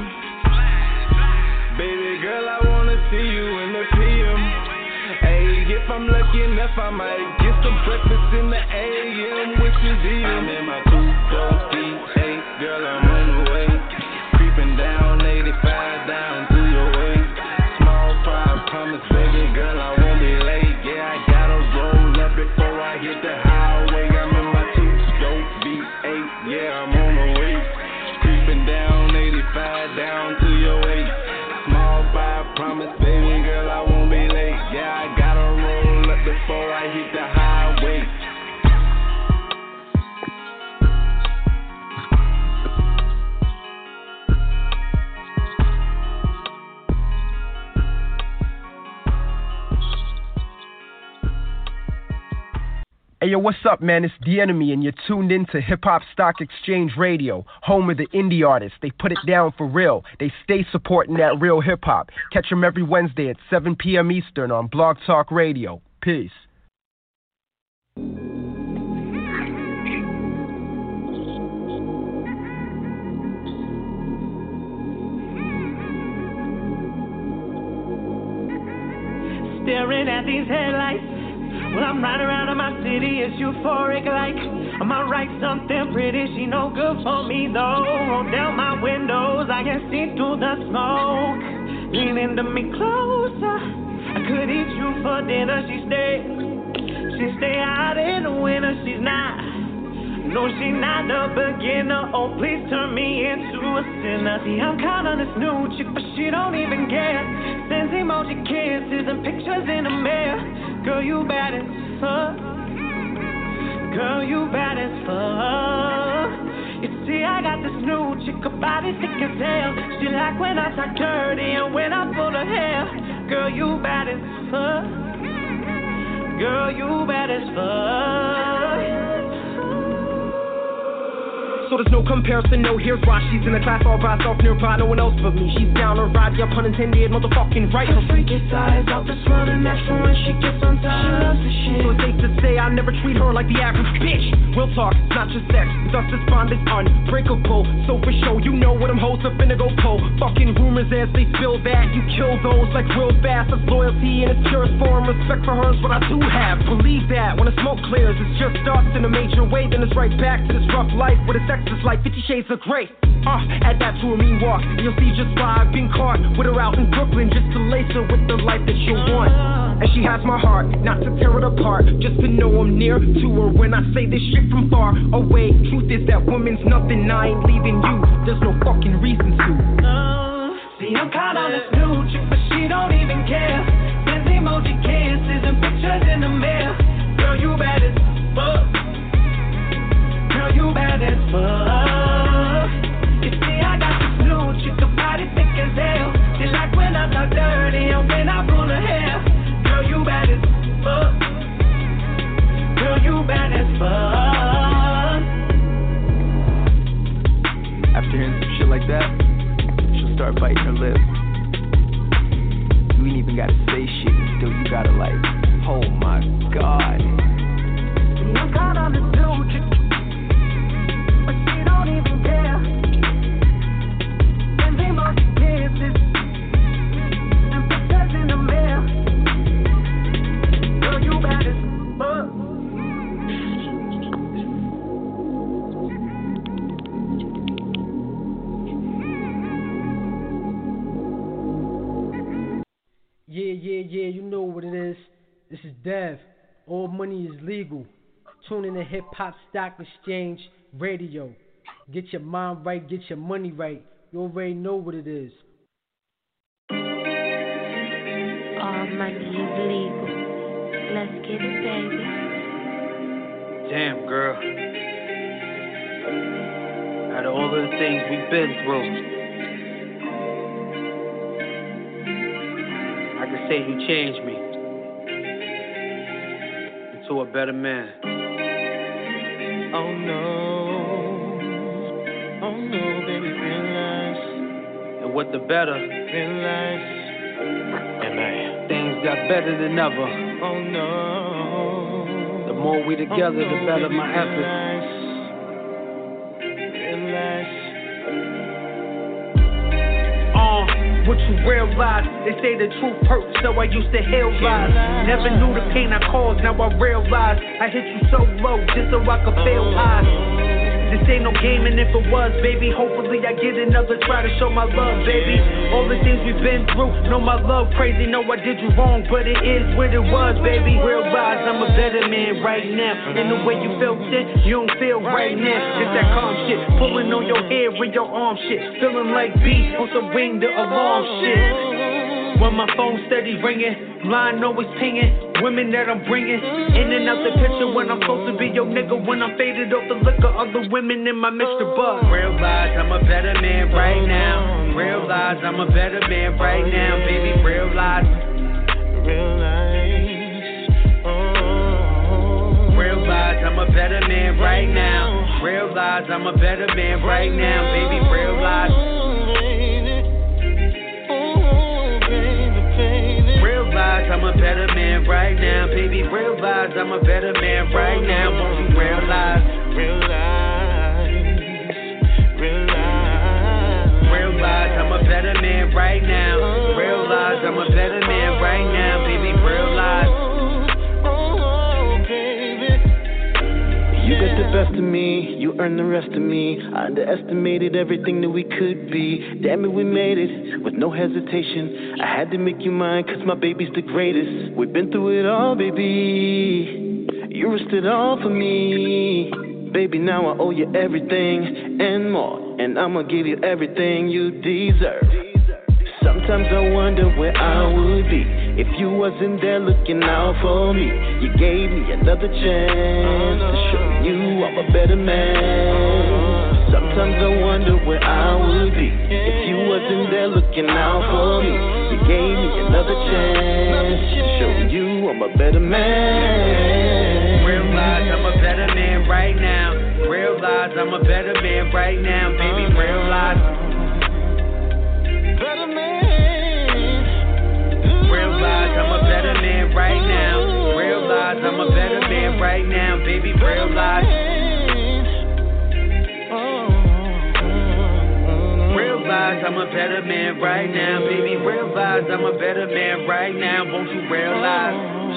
Baby girl, I wanna see you in the PM. Hey, if I'm lucky enough, I might get some breakfast in the AM with your DM. I'm in my 2-door V8, girl, I'm on the way. Creeping down 85, down to your waist. Small fry, promise, baby girl, I won't be late. Yeah, I gotta roll up before I hit the highway. I'm in my 2-door V8, yeah, I'm on the way. Creeping down 85, down to your waist. Small fry, promise, baby girl, I won't be late. Yeah, I gotta roll up before I hit the highway. Hey yo, what's up, man? It's The Enemy, and you're tuned in to Hip Hop Stock Exchange Radio, home of the indie artists. They put it down for real. They stay supporting that real hip hop. Catch them every Wednesday at 7 p.m. Eastern on Blog Talk Radio. Peace. Staring at these headlights. Well, I'm riding around in my city, it's euphoric like I might write something pretty, she no good for me though. Roll down my windows, I can see through the smoke. Lean into me closer, I could eat you for dinner. She stay out in the winter, she's not. No, she's not a beginner. Oh, please turn me into a sinner. See, I'm caught on this new chick, but she don't even care. Sends emoji kisses and pictures in the mirror. Girl, you bad as fuck. Girl, you bad as fuck. You see, I got this new chick, her body thick as hell. She like when I talk dirty and when I pull her hair. Girl, you bad as fuck. Girl, you bad as fuck. so there's no comparison. No, here's why she's in a class all by herself nearby. No one else but me. She's down to ride, yeah, pun intended, motherfucking right. Her freaky side is out this world, and natural when she gets on top. She loves the shit. So it's safe to say I never treat her like the average bitch. Real talk, it's not just sex. With us, this bond is unbreakable. So for sure, you know what I'm hoes up finna go pull. Fucking rumors as they spill that you kill those like real fast. That's loyalty in its purest form. Respect for her is what I do have. Believe that when the smoke clears, it's just us in a major way. Then it's right back to this rough life where the sex is like 50 Shades of Grey. Add that to a mean walk, and you'll see just why I've been caught with her out in Brooklyn just to lace her with the life that you want. And she has my heart, not to tear it apart, just to know I'm near to her when I say this shit from far away. Truth is that woman's nothing, I ain't leaving you. There's no fucking reason to. See, I'm caught on this new chick, but she don't even care. Sends emoji kisses and pictures in the mail. Girl, you bad as fuck. Girl, you bad as fuck. You see, I got this new chick, the body thick as hell. She like when I talk dirty and when I pull her hair. Girl, you bad as fuck. Girl, you bad as fuck. After hearing some shit like that, she'll start biting her lip. You ain't even gotta say shit, still you gotta like, oh my god. I'm caught on the dude, but she don't even care. And they must kisses and pictures in the mail. Girl, you bad as fuck. Yeah, you know what it is. This is Dev. All money is legal. Tune in to Hip Hop Stock Exchange Radio. Get your mind right, get your money right. You already know what it is. All money is legal. Let's get it, baby. Damn, girl. Out of all of the things we've been through, I can say you changed me into a better man. Oh no, baby, realize. And what the better, realize. And things got better than ever. Oh no. The more we together, the better baby, my efforts. What you realize, they say the truth hurts, so I used to heal lies. Never knew the pain I caused, now I realize I hit you so low, just so I could feel high. This ain't no game, and if it was, baby, hopefully I get another try to show my love, baby. All the things we've been through, know my love crazy, know I did you wrong, but it is what it was, baby. Realize I'm a better man right now, and the way you felt shit, you don't feel right now. It's that calm shit, pulling on your hair with your arm shit, feeling like beat on some ring the alarm shit. When my phone steady ringing, line always pinging, women that I'm bringing in and out the picture when I'm supposed to be your nigga. When I'm faded off the liquor, other women in my Mr. Bug. Realize I'm a better man right now. Realize I'm a better man right now, baby. Realize. Realize I'm a better man right now. Realize I'm a better man right now, baby. Realize. Realize I'm a better man right now, baby. Realize I'm a better man right now. Won't you realize? Realize I'm a better man right now. Realize I'm a better man right now, baby. Realize. You got the best of me, you earned the rest of me. I underestimated everything that we could be. Damn it, we made it with no hesitation. I had to make you mine, cause my baby's the greatest. We've been through it all, baby. You risked it all for me. Baby, now I owe you everything and more. And I'ma give you everything you deserve. Sometimes I wonder where I would be if you wasn't there looking out for me. You gave me another chance to show you I'm a better man. Sometimes I wonder where I would be if you wasn't there looking out for me. You gave me another chance to show you I'm a better man. Realize I'm a better man right now. Realize Realize I'm a better man right now, baby. Realize. Better man. Realize I'm a better man right now. Realize I'm a better man right now, baby. Realize. Realize I'm a better man right now, baby. Realize I'm a better man right now. Won't you realize?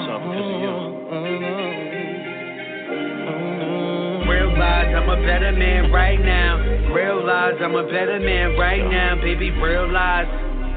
Realize I'm a better man right now. Realize I'm a better man right now, baby. Realize.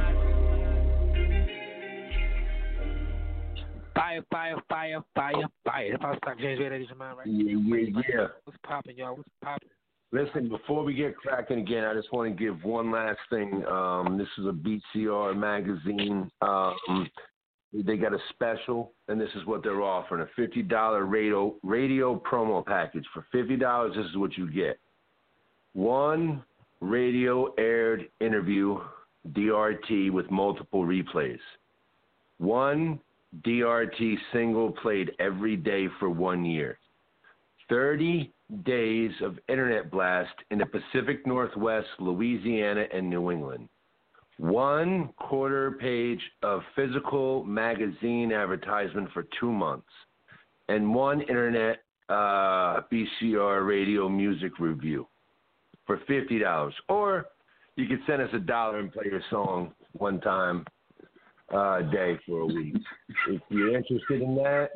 Fire. If I start James Ray, that is your mind, right? Yeah. What's popping, y'all? What's popping? Listen, before we get cracking again, I just want to give one last thing. This is a BCR magazine. They got a special, and this is what they're offering: a $50 radio promo package. For $50, this is what you get: one radio aired interview, DRT, with multiple replays; one DRT single played every day for 1 year; 30 days of internet blast in the Pacific Northwest, Louisiana, and New England; 1 quarter page of physical magazine advertisement for 2 months; and 1 internet BCR radio music review for $50. Or you could send us $1 and play your song one time a day for a week. If you're interested in that,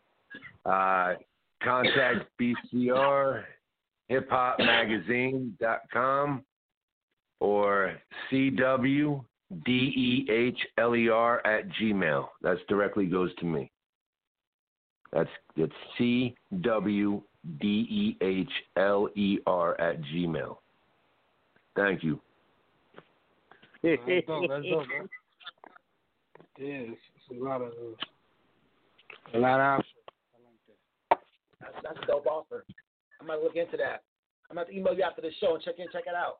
contact BCR, hiphopmagazine.com, or CWDEHLER@gmail. That's directly goes to me. That's CWDEHLER@gmail. Thank you. Let's go, man. Yeah, it's a lot of options. I like that. That's a dope offer. I might look into that. I'm going to email you after the show and check it out.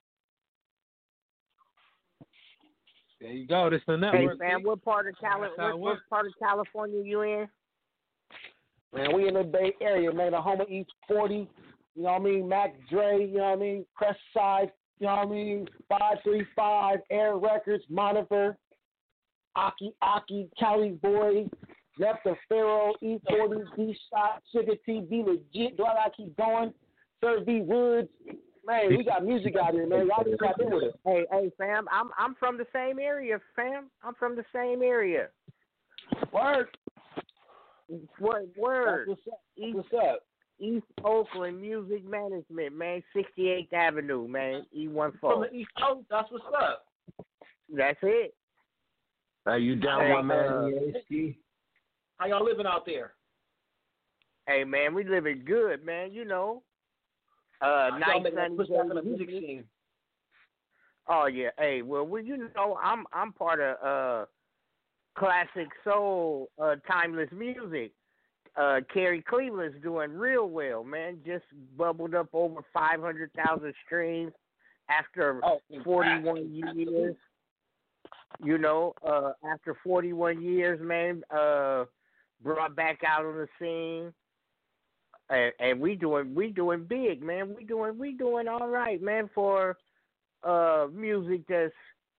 There you go. This is the network. Hey, man, what part of California you in? Man, we in the Bay Area, man. The home of East 40. You know what I mean? Mac Dre, you know what I mean? Crestside, you know what I mean? 535, Air Records, Monitor, Aki, Cali Boy, Nepta Pharaoh, E40, D-Shot, Sugar T, Be Legit. Do I gotta keep going? Sir B Woods. Man, we got music out here, man. Y'all just got in with us. Hey, fam. I'm from the same area, fam. I'm from the same area. Word. Word. What's up? East Oakland Music Management, man. 68th Avenue, man. E14. From the East Coast, that's what's up. That's it. Are you down, my man? How y'all living out there? Hey, man, we living good, man. You know. Nice sunny the music scene. Oh yeah. Hey, well, you know, I'm part of classic soul, timeless music. Kerry Cleveland's doing real well, man. Just bubbled up over 500,000 streams after 41 years. You know, after 41 years, man, brought back out on the scene. And we doing big, man. We doing all right, man, for music that's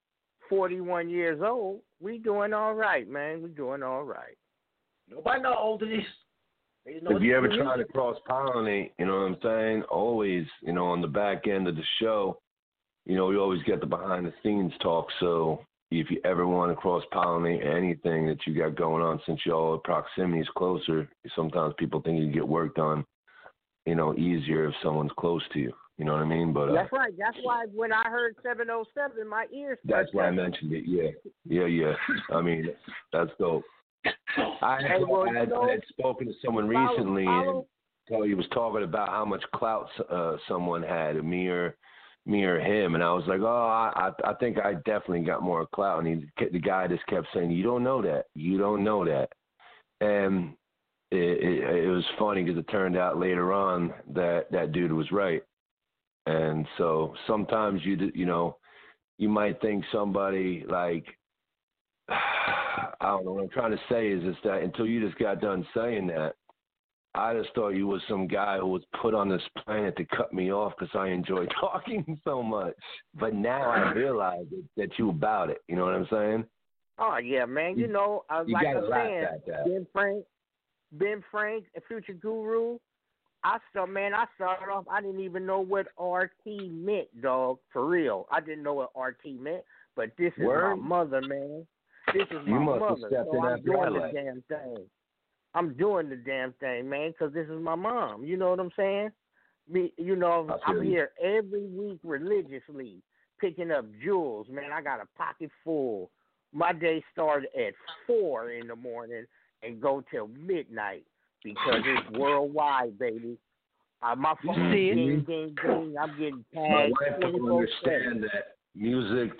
41 years old. We doing all right, man. We doing all right. Nobody know all this. If you ever try to cross-pollinate, you know what I'm saying, always, you know, on the back end of the show, you know, we always get the behind-the-scenes talk. So if you ever want to cross-pollinate anything that you got going on, since y'all proximity is closer, sometimes people think you can get work done, you know, easier if someone's close to you. You know what I mean? But that's right. That's why when I heard 707, my ears. That's why I mentioned it. Yeah. I mean, that's dope. I had spoken to someone recently, and he was talking about how much clout someone had, me or him, and I was like, I think I definitely got more clout, and the guy just kept saying, you don't know that, and it was funny because it turned out later on that dude was right. And so sometimes you might think somebody like, I don't know, what I'm trying to say is that until you just got done saying that, I just thought you was some guy who was put on this planet to cut me off because I enjoy talking so much. But now I realize that you about it. You know what I'm saying? Oh yeah, man. You know, you like gotta I'm laugh saying, at that. Ben Frank, and Future Guru. I started off. I didn't even know what RT meant, dog. For real, I didn't know what RT meant. But this is my mother, man. This is my mother. So I'm doing the damn thing. I'm doing the damn thing, man, because this is my mom. You know what I'm saying? I'm here every week religiously picking up jewels, man. I got a pocket full. My day started at 4 in the morning and go till midnight because it's worldwide, baby. My phone ding. I'm getting tagged. My wife don't understand that music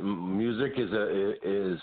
is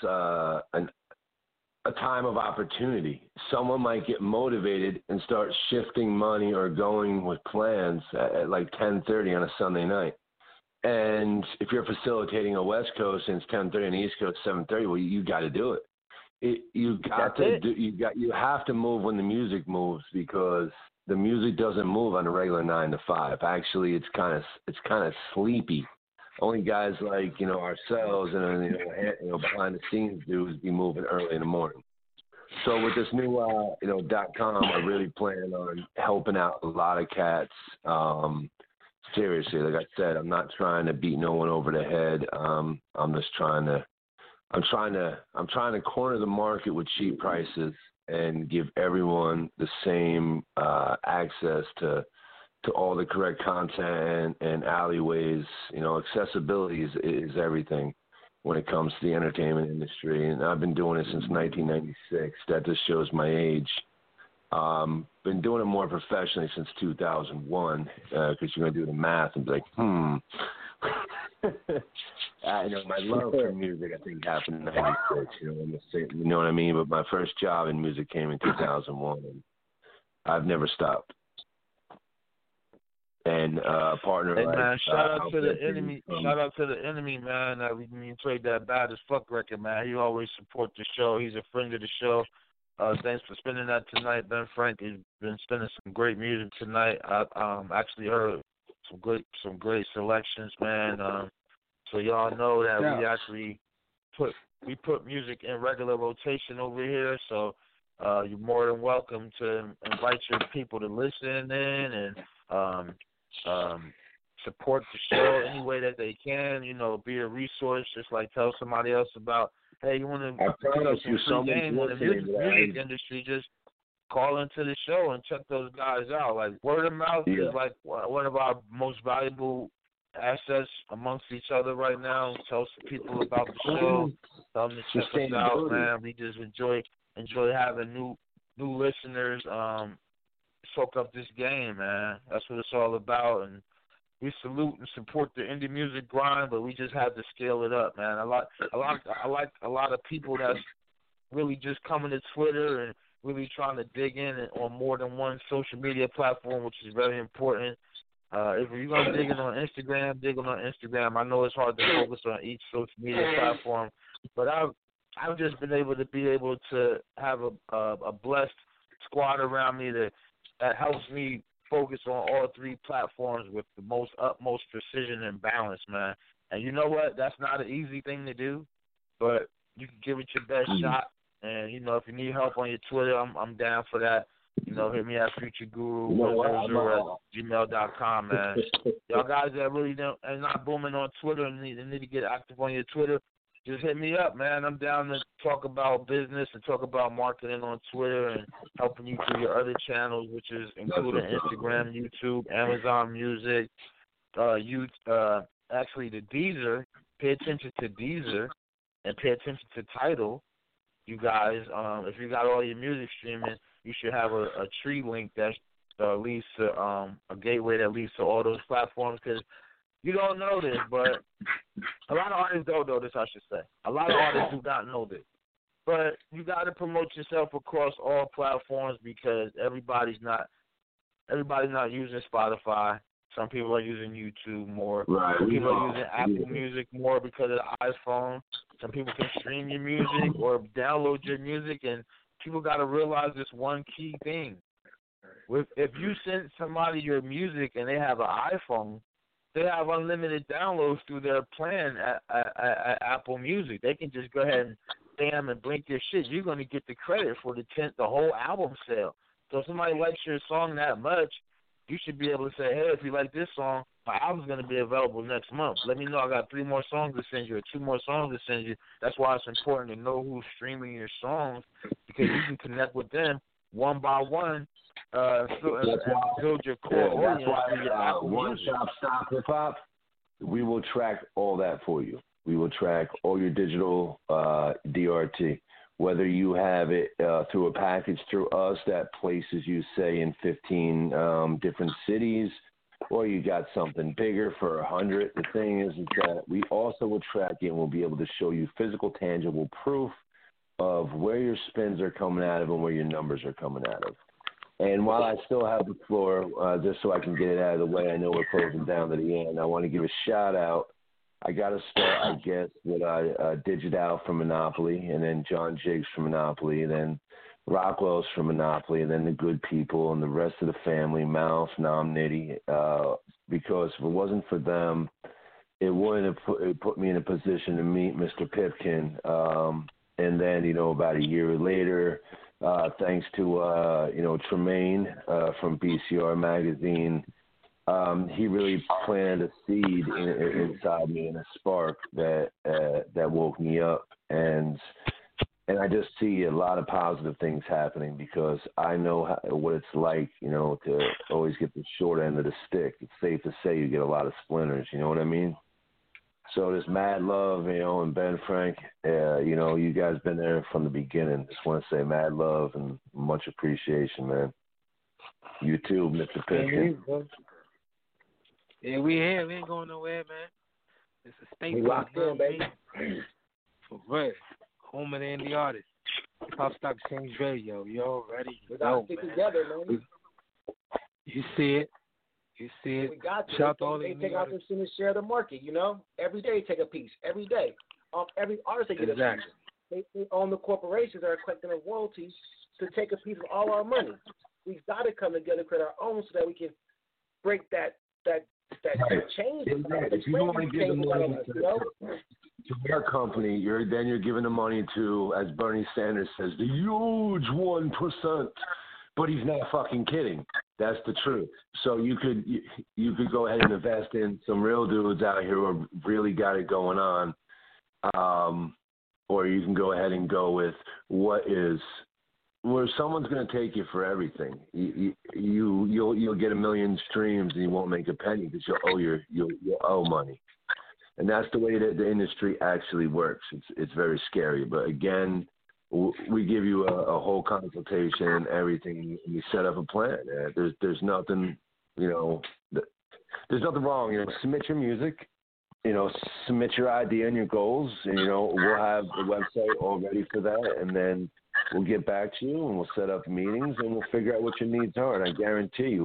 a time of opportunity. Someone might get motivated and start shifting money or going with plans at like 10:30 on a Sunday night. And if you're facilitating a West Coast and it's 10:30 on the East Coast, 7:30, well, you got to do it. You have to move when the music moves because the music doesn't move on a regular 9 to 5. Actually, it's kind of sleepy. Only guys like ourselves and behind the scenes dudes be moving early in the morning. So with this new .com, I really plan on helping out a lot of cats. Seriously, like I said, I'm not trying to beat no one over the head. I'm trying to corner the market with cheap prices and give everyone the same access to all the correct content and alleyways. Accessibility is everything when it comes to the entertainment industry. And I've been doing it since 1996. That just shows my age. Been doing it more professionally since 2001 because you're going to do the math and be like, my love for music, I think, happened in 96. You know what I mean? But my first job in music came in 2001, and I've never stopped. And partner. Hey man, shout out to the enemy. Shout out to the enemy, man. We played that Bad as Fuck record, man. He always supports the show. He's a friend of the show. Thanks for spinning that tonight, Ben Frank. He's been spinning some great music tonight. I actually heard some great selections, man. So y'all know that we actually put music in regular rotation over here. So you're more than welcome to invite your people to listen in and support the show any way that they can. Be a resource. Just like tell somebody else about. Hey, you want to pick up some free game in the music industry? Just call into the show and check those guys out. Like word of mouth is like one of our most valuable assets amongst each other right now. Tell some people about the show. Tell them to check us out, man. We just enjoy having new listeners. Soak up this game, man. That's what it's all about. And we salute and support the indie music grind, but we just have to scale it up, man. I like a lot of people that's really just coming to Twitter and really trying to dig in on more than one social media platform, which is very important. If you're gonna dig in on Instagram, dig in on Instagram. I know it's hard to focus on each social media platform, but I've just been able to have a blessed squad around me that helps me focus on all three platforms with the utmost precision and balance, man. And you know what? That's not an easy thing to do, but you can give it your best shot. And if you need help on your Twitter, I'm down for that. Hit me at futureguru@gmail.com, man. Y'all guys that really are not booming on Twitter and need to get active on your Twitter, just hit me up, man. I'm down to talk about business and talk about marketing on Twitter and helping you through your other channels, which is including Instagram, YouTube, Amazon Music, actually the Deezer. Pay attention to Deezer and pay attention to Tidal. You guys, if you got all your music streaming, you should have a tree link that leads to a gateway that leads to all those platforms because you don't know this, but a lot of artists don't know this, I should say. A lot of artists do not know this. But you got to promote yourself across all platforms because everybody's not using Spotify. Some people are using YouTube more. Right. Some people are using Apple Music more because of the iPhone. Some people can stream your music or download your music, and people got to realize this one key thing. if you send somebody your music and they have an iPhone, they have unlimited downloads through their plan at Apple Music. They can just go ahead and stamp and blink your shit. You're going to get the credit for the whole album sale. So if somebody likes your song that much, you should be able to say, hey, if you like this song, my album's going to be available next month. Let me know. I got 3 more songs to send you or 2 more songs to send you. That's why it's important to know who's streaming your songs, because you can connect with them one by one and build your core audience through your Apple Music. One Stop Hip Hop, we will track all that for you. We will track all your digital DRT. Whether you have it through a package through us that places you, say, in 15 different cities, or you got something bigger for 100. The thing is that we also will track it and we'll be able to show you physical, tangible proof of where your spins are coming out of and where your numbers are coming out of. And while I still have the floor, just so I can get it out of the way, I know we're closing down to the end. I want to give a shout out. I got to start, I guess, with Digital from Monopoly, and then John Jiggs from Monopoly, and then Rockwell's from Monopoly, and then the good people and the rest of the family, Mouth, Nam Nitty, because if it wasn't for them, it wouldn't have put me in a position to meet Mr. Pipkin. And then, about a year later, thanks to, Tremaine from BCR Magazine, he really planted a seed inside me and a spark that woke me up, and I just see a lot of positive things happening because I know what it's like, to always get the short end of the stick. It's safe to say you get a lot of splinters. You know what I mean? So there's mad love, and Ben Frank, you guys been there from the beginning. Just want to say mad love and much appreciation, man. You too, Mr. Pipkin. Yeah, we here. We ain't going nowhere, man. It's a staple. We locked in, baby. For real. Home of the indie artist. Hip-Hop Stock Exchange Radio. You already We got to stick together, man. You see it. We got to. Shout out to all the they indie take out artists. this share of the market, Every day take a piece. Every day. Every artist they get Exactly. a piece. They own the corporations that are collecting the royalties to take a piece of all our money. We've got to come together, create our own, so that we can break that change. If you want to give the money to their company, you're giving the money to, as Bernie Sanders says, the huge 1%. But he's not fucking kidding. That's the truth. So you could go ahead and invest in some real dudes out here who have really got it going on, or you can go ahead and go with where someone's going to take you for everything. You'll get 1 million streams and you won't make a penny because you'll owe money, and that's the way that the industry actually works. It's very scary, but again, we give you a whole consultation and everything. And we set up a plan. There's nothing, there's nothing wrong. Submit your music. Submit your idea and your goals, and we'll have the website all ready for that, and then we'll get back to you and we'll set up meetings and we'll figure out what your needs are. And I guarantee you,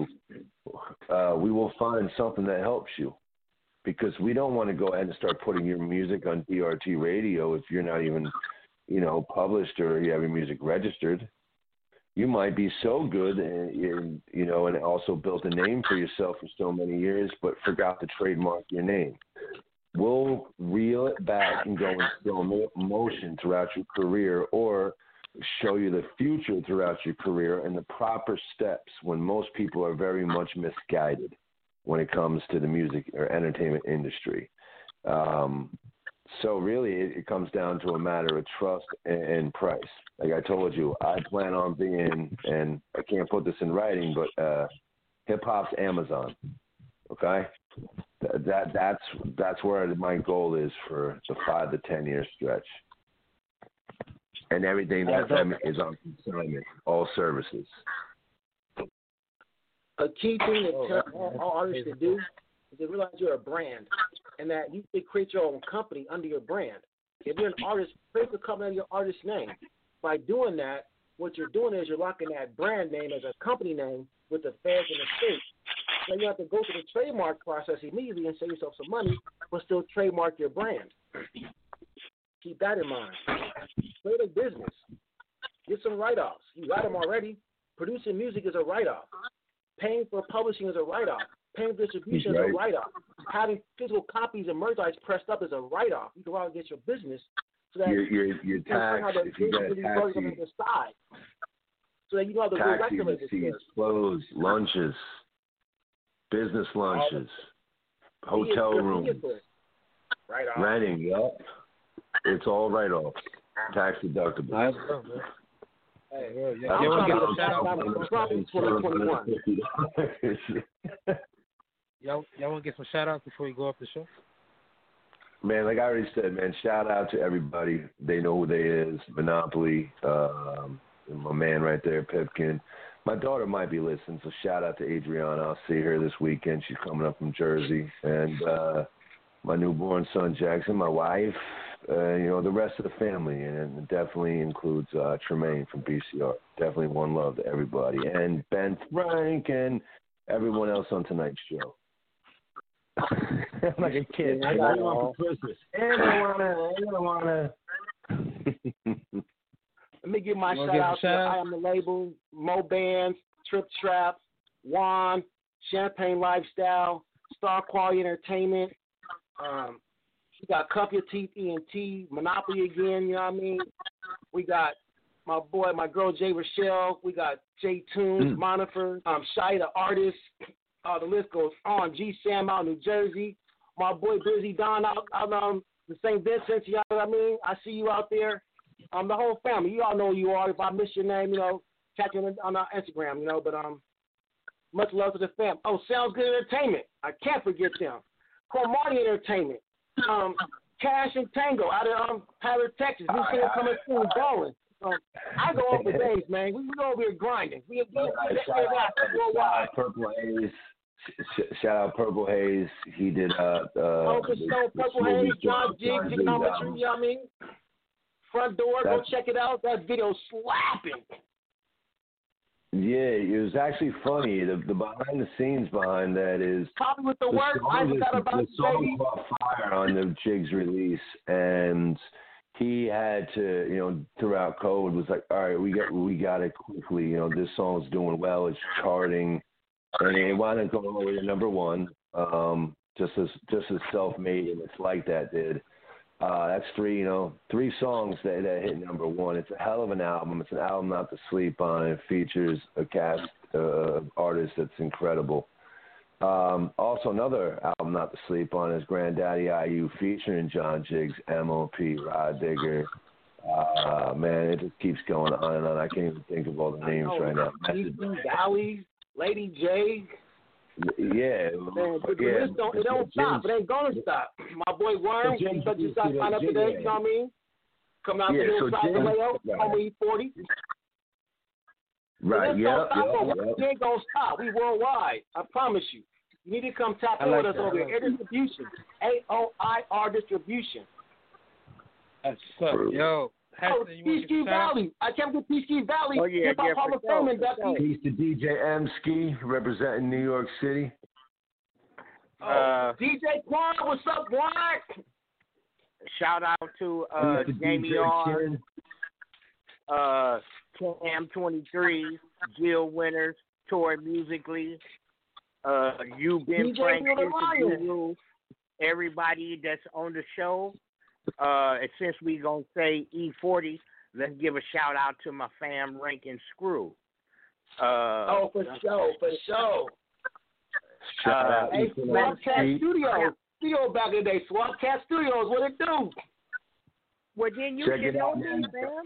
we will find something that helps you, because we don't want to go ahead and start putting your music on DRT radio if you're not even, published or you have your music registered. You might be so good and also built a name for yourself for so many years, but forgot to trademark your name. We'll reel it back and go in slow motion throughout your career, or show you the future throughout your career and the proper steps when most people are very much misguided when it comes to the music or entertainment industry. So really it comes down to a matter of trust and price. Like I told you, I plan on being, and I can't put this in writing, but hip-hop's Amazon, okay? That's where my goal is for the 5 to 10 year stretch. And everything that is on consignment, all services. A key thing that all artists to do is to realize you're a brand, and that you can create your own company under your brand. If you're an artist, create the company under your artist name. By doing that, what you're doing is you're locking that brand name as a company name with the feds and the state. So you have to go through the trademark process immediately and save yourself some money, but still trademark your brand. Keep that in mind. Create a business. Get some write-offs. You got them already. Producing music is a write-off. Paying for publishing is a write-off. Paying for distribution is a write-off. Having physical copies and merchandise pressed up is a write-off. You can go out and get your business so that your tax, if you got a taxi, on the side, so that you know how to taxi regulate receipts, clothes, lunches, business lunches, hotel rooms, renting. Yep, it's all write-off, tax deductible. Hey, I'm trying to get a shout out to Trump in 2021. Y'all want to get some shout outs before you go off the show? Man, like I already said, man, shout out to everybody. They know who they is. Monopoly, my man right there, Pipkin. My daughter might be listening, so shout out to Adriana. I'll see her this weekend. She's coming up from Jersey. And my newborn son, Jackson, my wife, the rest of the family. And it definitely includes Tremaine from BCR. Definitely one love to everybody. And Ben Frank and everyone else on tonight's show. I'm like a kid. I got one for Christmas. And I wanna. Let me give my shout out to I Am the Label, Mo Bands, Trip Trap, Juan, Champagne Lifestyle, Star Quality Entertainment. We got Cuff Your Teeth, ENT, Monopoly again, you know what I mean? We got my girl Jay Rochelle. We got Jay Tunes, Monifer, Shy the Artist. The list goes on. G Sam out in New Jersey. My boy Busy Don out the St. Vincent. You know what I mean? I see you out there. The whole family. You all know who you are. If I miss your name, catch you on our Instagram, But much love to the fam. Oh, Sounds Good Entertainment. I can't forget them. Cromartie Entertainment. Cash and Tango out of Tyler, Texas. New single coming soon, Ballin'. I go on for days, man. We go over here grinding. We worldwide. Purple Haze. Shout out Purple Haze. He did Purple Haze, John Jig, Geometry, you know what I mean? Front Door, go check it out. That video slapping. Yeah, it was actually funny. The behind the scenes behind that is probably with the work. I forgot about the song caught fire on the Jigs release, and he had to, throughout COVID was like, all right, we got it quickly. This song's doing well. It's charting, and it wound up going all the way to number one. Just as Self-Made and It's Like That did. That's three songs that hit number one. It's a hell of an album. It's an album not to sleep on. It features a cast of artists that's incredible. Also, another album not to sleep on is Granddaddy IU featuring John Jiggs, M.O.P., Rod Digger. Man, it just keeps going on and on. I can't even think of all the names right now. Valley, Lady J. Yeah. Man, it don't stop. It ain't going to stop. My boy Worm, he just got signed up today, you know what I mean? Coming out to the inside the layout, only 40. Right, We ain't going to stop. We worldwide. I promise you. You need to come tap in with us over here. Air Distribution. AOIR Distribution. That's what's up. Yo. Peachkey Valley. I can't get Peachkey Valley. Oh, yeah, Hip Hop Hall of Fame inductee. Peace to DJ M-Ski, representing New York City. DJ Quan, what's up, Quan? Shout out to Jamie on, Cam 23, Jill Winters, Tory Musically, you Ben Frank, everybody that's on the show. And since we gonna say E40, let's give a shout out to my fam Rankin Screw. For sure. Shout out hey, Swapcat Studio back in the day. Swapcat Studios, what it do? Well, then you should know me,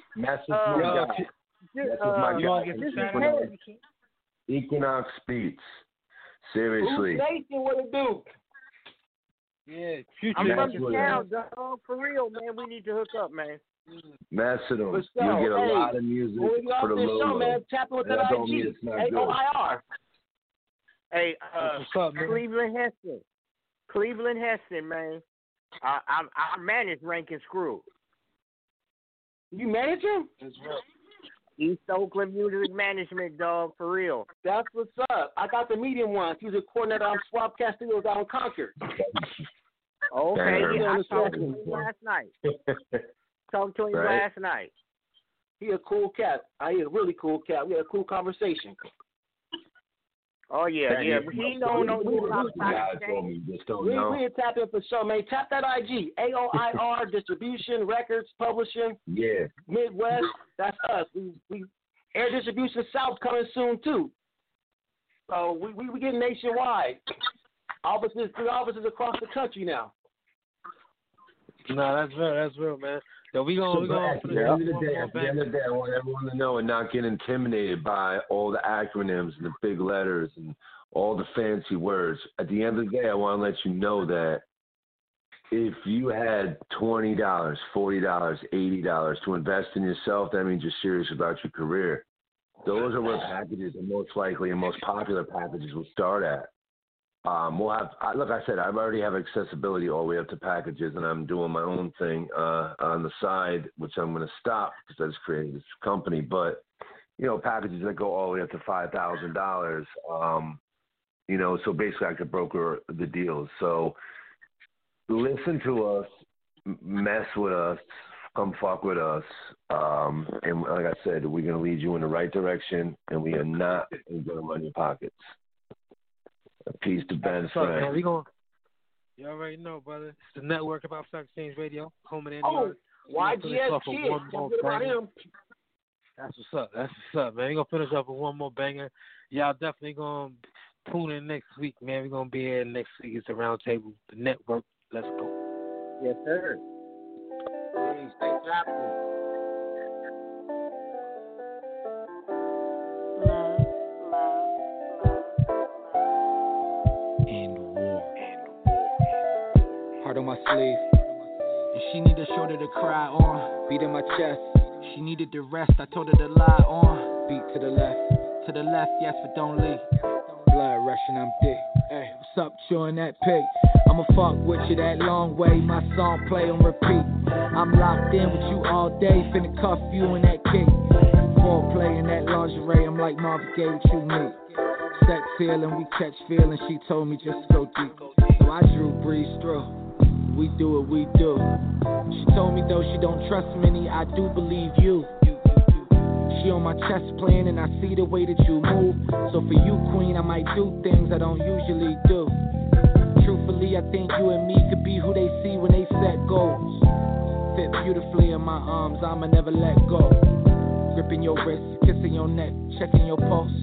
man. Equinox Beats. Seriously. Nation, what it do? Yeah, I'm from the town, dog. For real, man. We need to hook up, man. Macedon. You'll get a lot of music for the low. Show, man. Tap with that IG. AOIR. Hey, Cleveland Heston, man. I manage Rankin Screw. You manage him? That's right. East Oakland Music Management, dog, for real. That's what's up. I got to meet him once. He was a coordinator on Swapcat Studios out in Concord. Okay, I talked to him last night. He a cool cat. He a really cool cat. We had a cool conversation. Oh yeah. He don't know who We ain't tap in for sure, man. Tap that IG. AOIR Distribution, Records, Publishing. Yeah. Midwest. That's us. We Air Distribution South coming soon too. So we get nationwide. Three offices across the country now. No, that's real, man. So we gonna at the end of the day, I want everyone to know and not get intimidated by all the acronyms and the big letters and all the fancy words. At the end of the day, I want to let you know that if you had $20, $40, $80 to invest in yourself, that means you're serious about your career. Those are where packages are most likely and most popular packages will start at. We'll have, like I said, I already have accessibility all the way up to packages, and I'm doing my own thing on the side, which I'm going to stop because I just created this company. But, packages that go all the way up to $5,000, so basically I could broker the deals. So listen to us, mess with us, come fuck with us. And like I said, we're going to lead you in the right direction, and we are not going to run your pockets. Peace to Ben Frank. You already know, brother. It's the network about Stock Exchange Radio, home of the YGS Kid. That's what's up, man. We're going to finish up with one more banger. Y'all definitely going to tune in next week, man. We're going to be here next week. It's the Roundtable, the network. Let's go. Yes, sir. Stay trapping. Heart on my sleeve, and she need a shoulder to cry on. Beat in my chest, she needed the rest. I told her to lie on. Beat to the left, yes, but don't leave. Blood rushing, I'm thick. Hey, what's up, chewing that pig? I'ma fuck with you that long way. My song play on repeat. I'm locked in with you all day, finna cuff you in that kick. Foreplay in that lingerie, I'm like Marvin Gaye, what you need? Sex healing, we catch feeling. She told me just go deep, so I drew breeze through. We do what we do. She told me though she don't trust many, I do believe you. She on my chest playing and I see the way that you move. So for you, queen, I might do things I don't usually do. Truthfully, I think you and me could be who they see when they set goals. Fit beautifully in my arms, I'ma never let go. Gripping your wrist, kissing your neck, checking your pulse.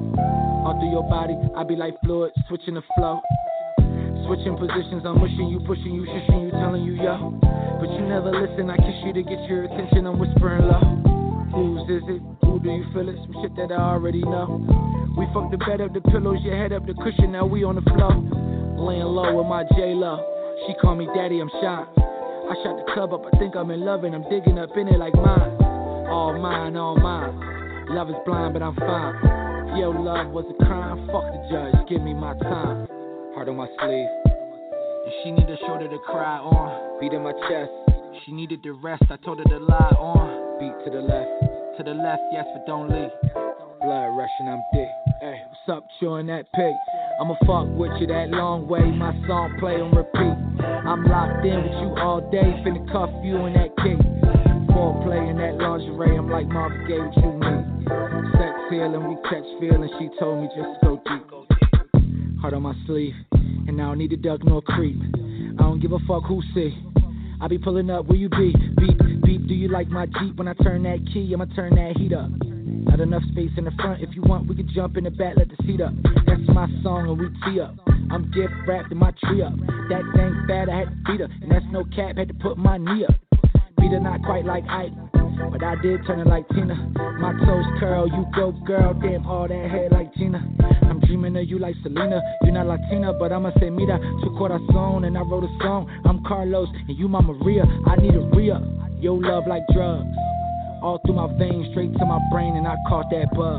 All through your body, I be like fluid, switching the flow. Switching positions, I'm mushing you, pushing you, shushing you, telling you yo. But you never listen, I kiss you to get your attention, I'm whispering low. Whose is it? Who do you feel it? Some shit that I already know. We fucked the bed up, the pillows, your head up, the cushion, now we on the floor. Laying low with my J-Lo. She call me daddy, I'm shy. I shot the club up, I think I'm in love and I'm digging up in it like mine. All mine, all mine. Love is blind, but I'm fine. If your love was a crime, fuck the judge, give me my time. Heart on my sleeve, and she need a shoulder to cry on. Beat in my chest, she needed the rest. I told her to lie on. Beat to the left, yes, but don't leave. Blood rushing, I'm thick. Hey, what's up, chewing that pig? I'ma fuck with you that long way. My song play on repeat. I'm locked in with you all day, finna cuff you in that kick. Foreplay in that lingerie, I'm like Marvin Gaye, what you need? Sex healing, we catch feeling. She told me just go deep. Heart on my sleeve, and I don't need a duck nor creep. I don't give a fuck who see. I be pulling up where you be. Beep, beep, do you like my Jeep? When I turn that key, I'ma turn that heat up. Not enough space in the front. If you want, we can jump in the back, let the seat up. That's my song and we tee up. I'm gift wrapped in my tree up. That thing bad, I had to beat her. And that's no cap, had to put my knee up. Beat her not quite like Ike, but I did turn it like Tina. My toes curl, you go girl, damn all that head like Tina. I'm dreaming of you like Selena. You're not Latina, but I'ma say mira. Tu corazón, and I wrote a song. I'm Carlos, and you my Maria. I need a re-up. Your love like drugs, all through my veins, straight to my brain, and I caught that buzz.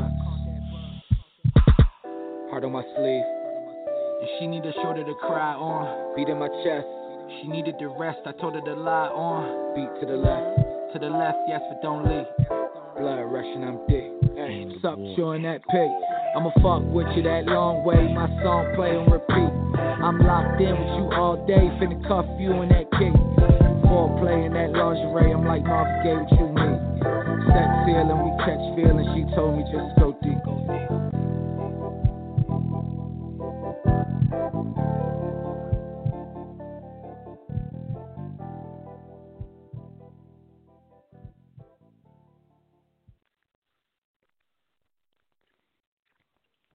Heart on my sleeve, and she need a shoulder to cry on. Beat in my chest, she needed the rest. I told her to lie on. Beat to the left, yes, but don't leave. Blood rushing, I'm thick. Hey, what's up, chewing that pig? I'ma fuck with you that long way. My song play on repeat. I'm locked in with you all day, finna cuff you in that kick. Foreplay in that lingerie, I'm like Marvin Gaye, what you need? Sex healing, we catch feeling. She told me just go